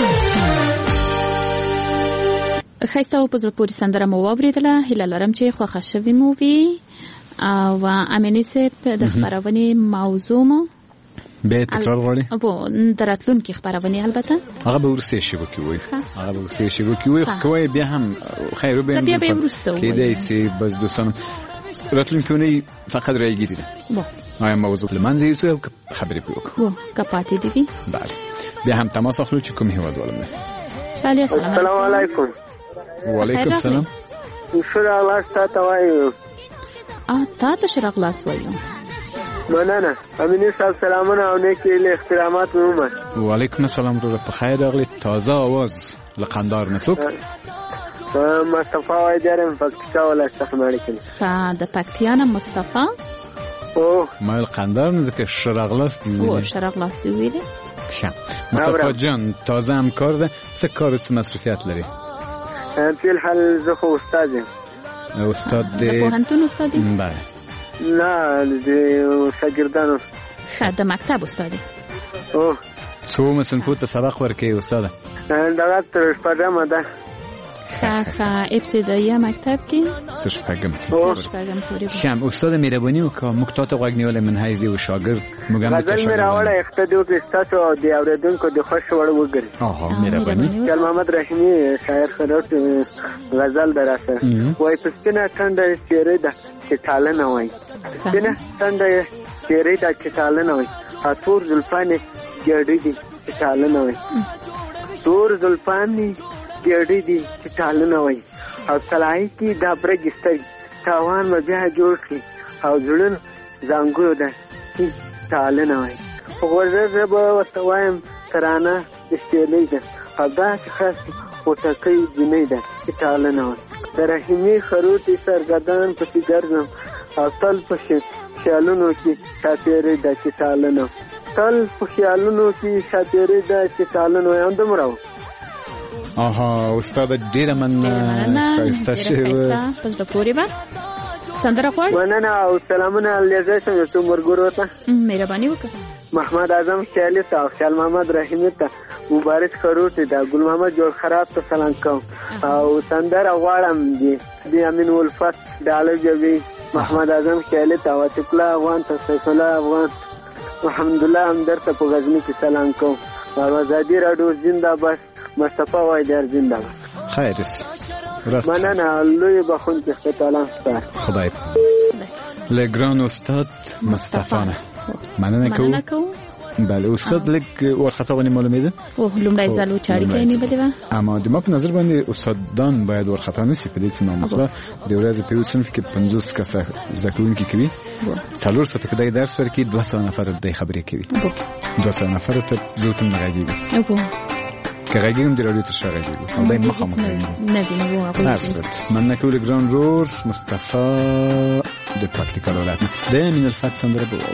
خسته او په زړه پورې سندره مو واوریدله هیله لرم چې خوښه شوي مو وي او امینه سه په د خبرونه موضوع مو به تکرار غواړي او دراتلون کې خبرونه البته هغه به ورسې شي وکوي هغه به ورسې شي وکوي کوي بیا هم خیر به کې دې سي بس دوستان راتلون کې فقط رايګی دي آیا موضوع لمنځه یوسف خبرې کوو کپاتې دي بله بیا هم تماس اخلو چې کوم هیواد ولمه السلام علیکم وعلیکم السلام شرع الله ستاسو وایو تاسو شرع الله وایو مننه امینه صاحب سلامونه او نیکی له احترامات عموما وعلیکم السلام رو په خیر راغلی تازه आवाज لقندار نڅوک مصطفی وای درم پکتیا ولا استخمال کړي د پکتیانا مصطفی او ما لقندار نه ځکه شرع الله او شرع الله ویلي مصطفی جان تازه هم کار ده څه کار څه مصرفیت لري په الحال زه خو استاد یم استاد د پوهنتون استاد یم بله نه د شاګردانو د مکتب استاد او څو صنفو ته سبق ورکوي استاد دغه تر شپږمه ده ابتدایی مکتب کې شپږم صنف شم استاد مهرباني وکړه موږ ته غوږ نیول من حیزي او شاګرد موږ هم غزل مې راوړه اقتدو کې تاسو د اوریدونکو د خوښ وړ وګرځي مهرباني شال محمد رحیمی شاعر خروت غزل دراسه وای پسکنه ټنډه چیرې ده چې ټاله نه وای پسکنه ټنډه چیرې ده چې ټاله نه وای تور زلفانې ګړې دي چې ټاله نه وای تور زلفانې ګړې دي چې ټاله نه وای او سلای کی دا برګستای تاوان و بیا جوړ کی او ځړن زنګو ده چې ټاله نه وای وګورځه به وتوایم ترانه استېلې ده دا چې خاص وټکې جنې ده چې ټاله نه وای رحیمی خروټي سرګدان پسې ګرځم او تل پسې خیالونو کې ساتېرې ده چې ټاله نه تل په خیالونو کې ساتېرې ده چې ټاله نه هم دمرو استاد ډیره مننه خسته شوی پس د پوری با سندره خوړ مننه او سلامونه علیزه څنګه ته مرګورو ته مهرباني وکړه محمد اعظم خیالي ته او خیال محمد رحیمی ته مبارک خروټ ده ګل محمد جوړ خراب ته سلام کوم او سندره غواړم دی امین ولفت داله جوی محمد اعظم خیالي ته واتق الله افغان ته سیف الله افغان محمد الله همدر ته په غزنی کې سلام کوم او آزادی رادیو زنده باد مصطفی وایدر زنده باد خیر مننه لوی بخون کې تعالی خدای لګران استاد مصطفی مننه کوم بله استاد لک ورخطا غنی معلومه ده لومړی ځل و چاړي کې نه بده اما د ما په نظر باندې استادان باید ورخطا نشي په دې سم مسله د ورځې په صنف کې 50 کسه زکونکي کوي 400 ته د درس ورکې 200 نفر د خبرې کوي 200 نفر ته زوتم راځي کغاګیم د رادیو تر شغالي او دای مخه مخه نه دی نو هغه من نکول ګران رور مصطفی د پراکټیکال ولات ده من الفات سندره بو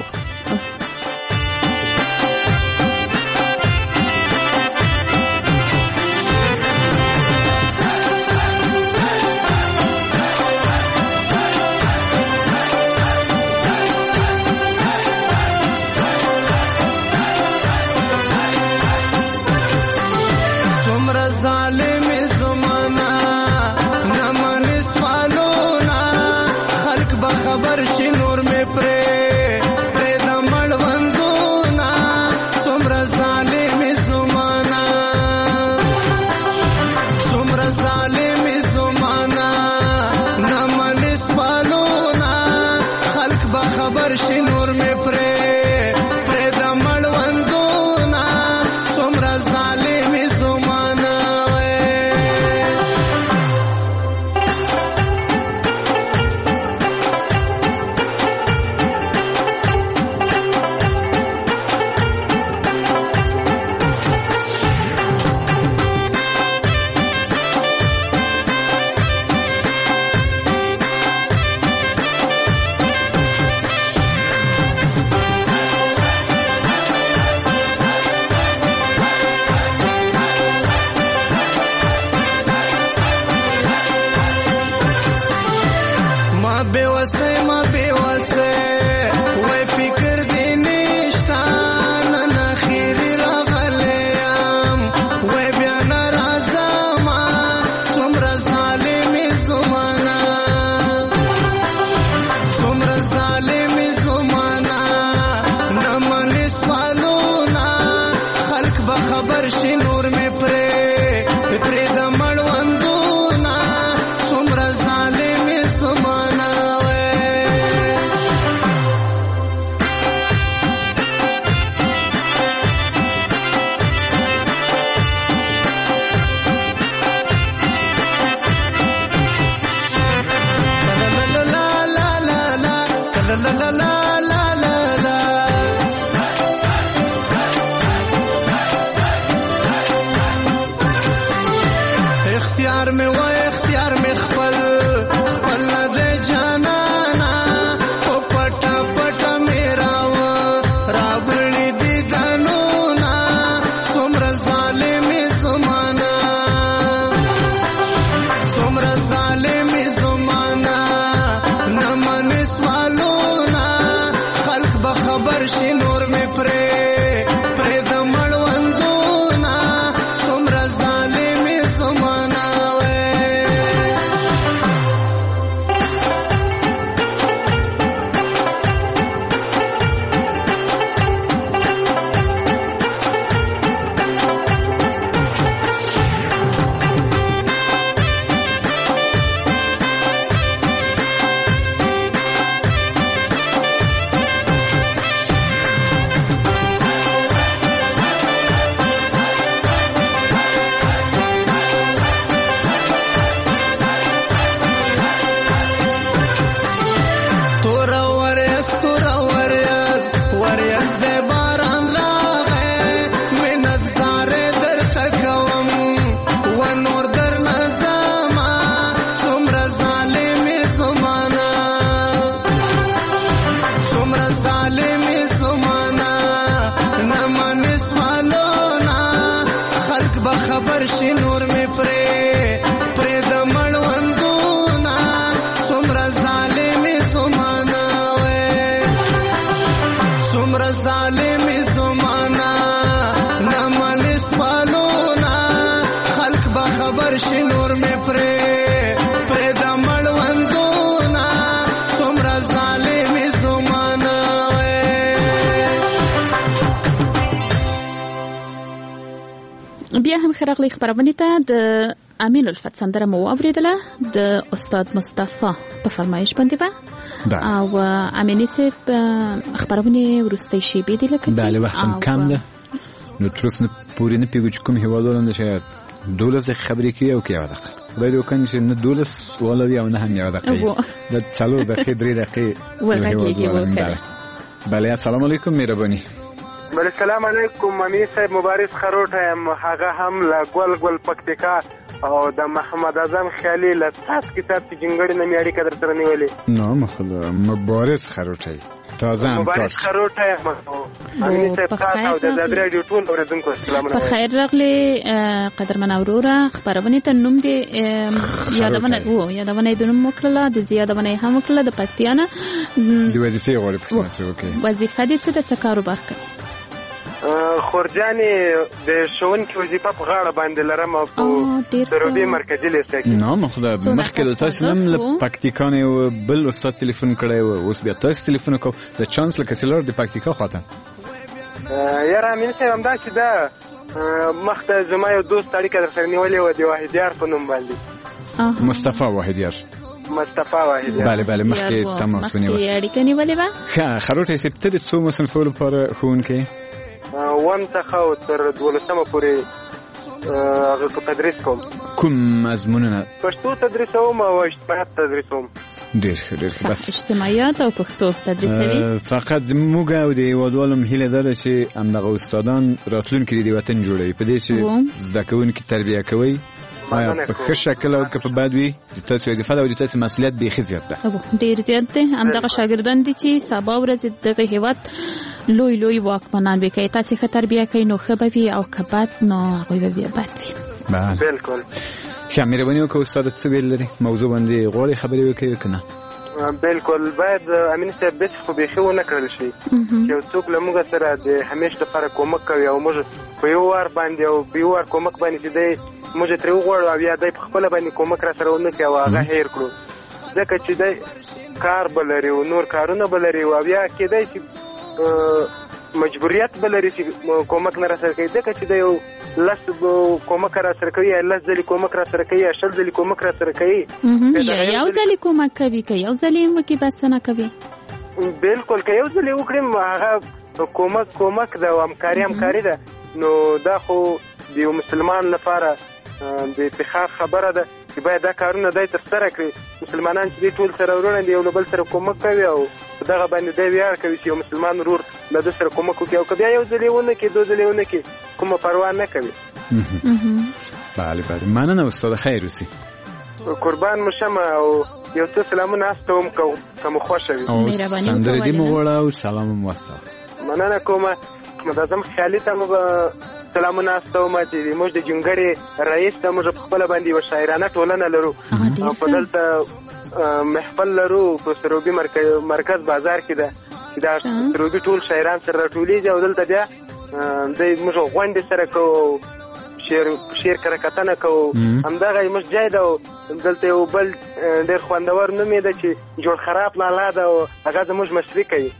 مړوندونه څومره ظالم زمانہ وې خرغلی خبرونه ته د امین الفت سندره مو اوریدله د استاد مصطفی په فرمایش باندې او امینی سه خبرونه ورسته شي به دي لکه بله وختم کم ده نو ترسنه پوری نه پیګو کوم هیوادولند شاید دولس خبرې کوي او کوي باید وکړي چې نه دولس ولوي او نه هم یو دقیقه د څلور دقیقې 3 دقیقې بله السلام علیکم مهرباني بله السلام علیکم امیر صاحب مبارز خروټ هم هغه هم لا ګل پکتیکا او د محمد اعظم خیالي له تاسو کتاب چې جنګړې نه میاري قدر سره نیولې نو مبارز خروټي تازه هم مبارز خروټي امیر صاحب تاسو او د رادیو ټول اوریدونکو سلام علیکم خیر راغلی قدرمن اوروره خبرونه ته نوم دی یادونه د نوم وکړه د زیادونه هم وکړه د پکتیانه د وظیفې غوړې پښتنه وکړه وظیفه دې څه د څه کاروبار کوي خورجانې د ښوونکي وظیفه په غاړه باندې لرم او په سروبي مرکزي لیسه کې نو مخکې د تاسو نم له پکتیکا نه بل استاد ټلیفون کړی و اوس بیا تاسو ټلیفون کو د چانسلر کسلر د پکتیکا خواته یاره امین صاحب همدا چې دا مخته زما یو دوست اړیکه در سره نیولې و د واحدیار په نوم باندې مصطفی واحدیار بله مخکې تماس ونیو اړیکه نیولې و ښه خروټه سپته د څو مصنفونو لپاره ښوونکی وم څخه تر 12مه پورې هغه تدریس کوم مضمونونه پښتو تدریس کوم او اجتماعیت تدریس کوم ډېر بس اجتماعیت او پښتو تدریسوي فقط موږ او د هیوادوالو هیله ده چې همدغه استادان راتلونکي د وطن جوړوي په دې چې زده کوونکي تربیه کوي آیا په ښه شکل او که په بد وي د تاسو وظیفه او د تاسو مسؤلیت بیخي زیات ده ډېر زیات دی همدغه شاګردان دي چې سبا ورځ دغه هیواد لوی واکمنان به کوي تاسو ښه تربیه کوي نو ښه به وي او که بد نو هغوی به بیا بد وي بالکل ښه مهرباني وکړه استاد څه ویل لري موضوع باندې غواړئ خبرې وکړئ که نه بالکل باید امین صاحب داسې خو بیخي ونه کړل شي چې یو څوک له موږ سره د همیش لپاره کومک کوي او موږ په یو وار باندې او بې وار کومک باندې چې دی موږ ترې وغواړو او یا دی په خپله باندې کومک را سره ونه کړي او هغه هیر کړو ځکه چې دی کار به لري او نور کارونه به لري او بیا کېدای شي مجبوریت به لري چې کومک نه را سره کوي ځکه چې دی یو لس کومک را سره کوي یا لس ځلې کومک را سره کوي یا شل ځلې کومک را سره کوي یو ځلې کومک کوي که یو ځلې وکړي بس نه کوي بالکل که یو ځلې وکړي هغه کومک ده او همکاري ده نو دا خو د یو مسلمان لپاره د افتخار خبره ده چې باید دا کارونه دی ترسره کړي مسلمانان چې دی ټول سره ورونه دي یو له بل سره کومک کوي او په دغه باندې دی ویاړ کوي چې یو مسلمان ورور له ده سره کومک وکړي او که بیا یو ځلې ونه کړي دوه ځلې ونه کړي کومه پروا نه کوي بله مننه استاد خیر اوسئ قربان مو شمه او یو څه سلامونه هسته هم که مو خوښه وي او سندرې دې مو غواړه او سلام هم وسه مننه کومه محمد اعظم خیالي ته مو سلامونه استوم چې موږ د جنګړې رئیس ته موږ په خپل باندې و شاعرانه ټولنه لرو او په دلته محفل لرو په سروبي مرکز بازار کې ده چې دا سروبي ټول شاعران سره راټولېږي او دلته بیا د موږ غونډې سره کوو شعر کره کتنه کوو همدغه موږ ځای ده دلته یو بل ډېر خوندور نوم یې ده چې جوړ خراب لالا ده او هغه زموږ مشري کوي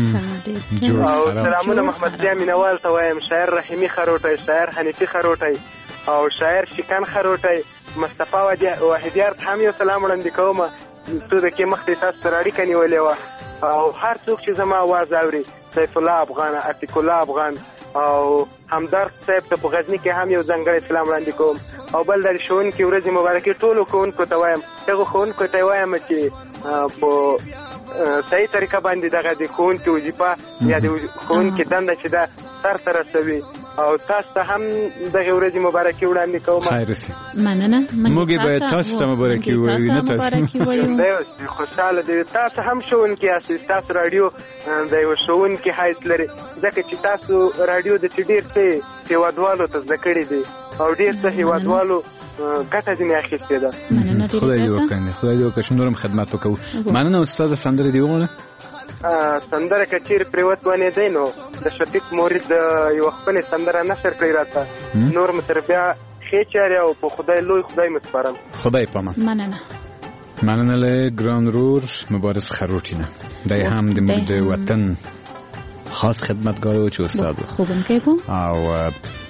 او سلامونه محمد ضیا مینوال ته وایم شاعر رحیمي خروټی شاعر حنیفي خروټی او شاعر شکن خروټی مصطفی واحدیار ته هم یو سلام وړاندې کوم څو دقیقې مخکې تاسو سره اړیکه نیولې وه او هر څوک چې زما اواز اوري سیف الله افغان عتیق الله افغان او همدرد صاحب ته په غزني کې هم یو ځانګړی سلام وړاندې کوم او بل د ښوونکي ورځې مبارکي ټولو ښوونکو ته وایم هغو ښوونکو ته وایم چې په صحیح طریقه باندې دغه د ښوونکي وظیفه یا د ښوونکي دنده چې ده سرته رسوي او تاسو ته هم دغه ورځې مبارکي وړاندې کوم مننه موږ باید تاسو ته مبارکي ووایو نه تاسو خوشاله دي تاسو هم ښوونکي یاست تاسو رادیو د یو ښوونکي حیث لري ځکه چې تاسو رادیو د ډېر څه هیوادوالو ته زده کړي دي او ډېر څه هیوادوالو ګټه ځینې اخیستې ده خدای دې وکړي چې نور هم خدمت وکړو مننه استاد سندره دې وغواړه سندره که چیرې پرېوت ونیدی نو د شفیق مورید یوه خپلې سندره نشر کړی راته نور مو سره بیا ښې چارې او په خدای لوی خدای مو سپارم خدای پامان مننه له ګران رور مبارز خروټی نه دی هم د موږ د وطن خاص خدمتګار و چې استاد خوبونکی بو او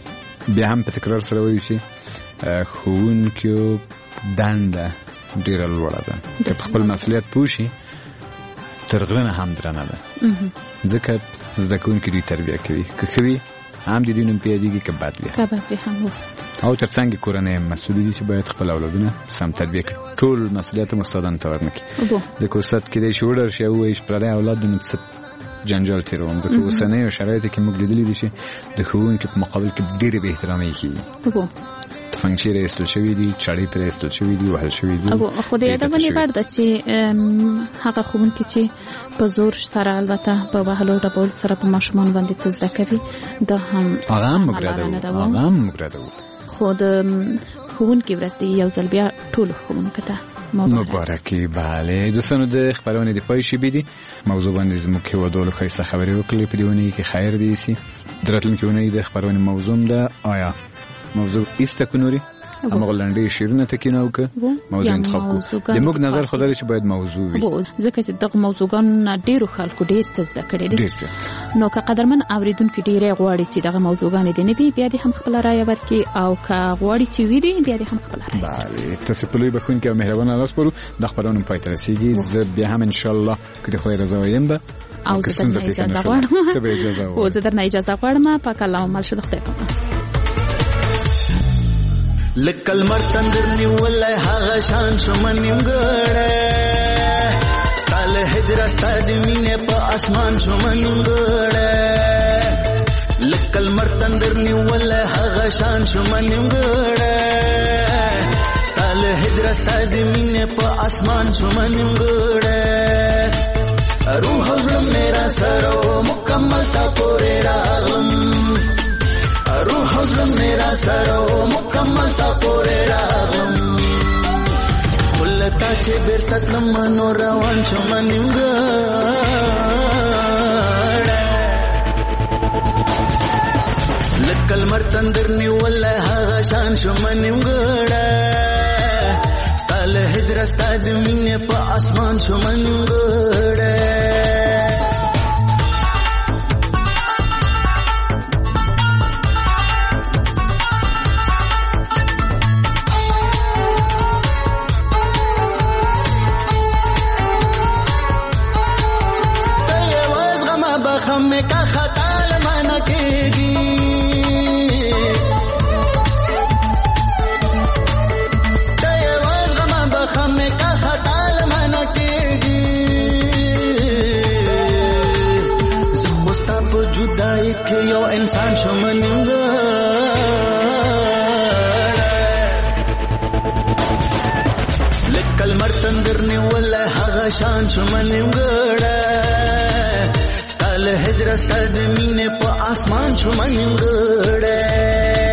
بیا هم په تکرار سره وایو چې ښوونکیو دنده ډیره لوړه ده که په خپل مسؤلیت پوه شي تر غره نه هم درنه ده ځکه زده کوونکي دوی تربیه کوي که ښه وي هم د دوی نوم پیادېږي که بد وي هم او ترڅنګ کورنۍ مسؤل دي چې باید خپل اولادونه سم تربیه کړي ټول مسؤلیت هم استادانو ته ورنکړي ځکه استاد کیدای شي وډار شي او وایي چې پردی اولاد نو څه جنجال تیروم ځکه اوسنیو شرایطو کې موږ لیدلی دي چې د ښوونکي په مقابل کې ډېرې بې احترامۍ کېږي تفنګچې راایستل شوي دي چاړې پرې ایستل شوي دي وهل شوي دي خو د یادونې وړ ده چې هغه ښوونکي چې په زور سره البته په وهلو ډبول سره په ماشومان باندې څه زده کوي دا هم هغه هم موږ ردوو خو د ښوونکي ورځ دی یو ځل بیا ټولو ښوونکو ته مبارکي. بله دوستانو د خبرونه د پای شي بيدي موضوع باندې زموږ هیوادولو خیسته خبرې وکړې په دیونه کې خیر دی سي دراتلونکي ونه د خبرونه موضوع ده آیا موضوع استکنوري اما غلنډي شیرونه تکینو که موضوع انتخاب کو د موږ نظر خدای چې باید موضوع وي ځکه چې دغه موضوعګان ډیرو خلکو ډیر څه زده کړي دي نو که قدرمن اوریدونکو ډیره غواړي چې دغه موضوعګان دي نه بیا دې هم خپل رائے ورکړي او که غواړي چې ویری بیا دې هم خپل رائے. بله تاسو په لوی بخونکي او مهربانه لاس پرو د خبرونو پای تر رسیدي زه بیا هم ان شاء الله کله خو رضا وایم به او زه درنه اجازه غواړم او زه درنه اجازه غواړم په کلام مال شو د خدای په لکل مرتندر نیولای هغه شان شوم نیمګړې ستاله هجر ستاد مینه په اسمان شوم نیمګړې لکل مرتندر نیولای هغه شان شوم نیمګړې ستاله هجر ستاد مینه په اسمان شوم نیمګړې روح زړه میرا سره مکمل تا پورې راغلم روح زړه میرا سره مکمل تا پورې راغلم ولتا چې بیرته تلم نو روان شوم نیمګړې لکل مرتندر نیولای هغه شان شوم نیمګړې ستاله هجر ستاد مینه په اسمان شوم نیمګړې हमें का खताल मन केगी तेवाज गमा बखमे का खताल मन केगी ज़ुस्ता पर जुदाई के यो इंसान शुमनिंगा लिकल मर्तंदर ने वल्ला हगा शान शुमनिंगा هجر ستاد مینه په اسمان شوم نیمګړې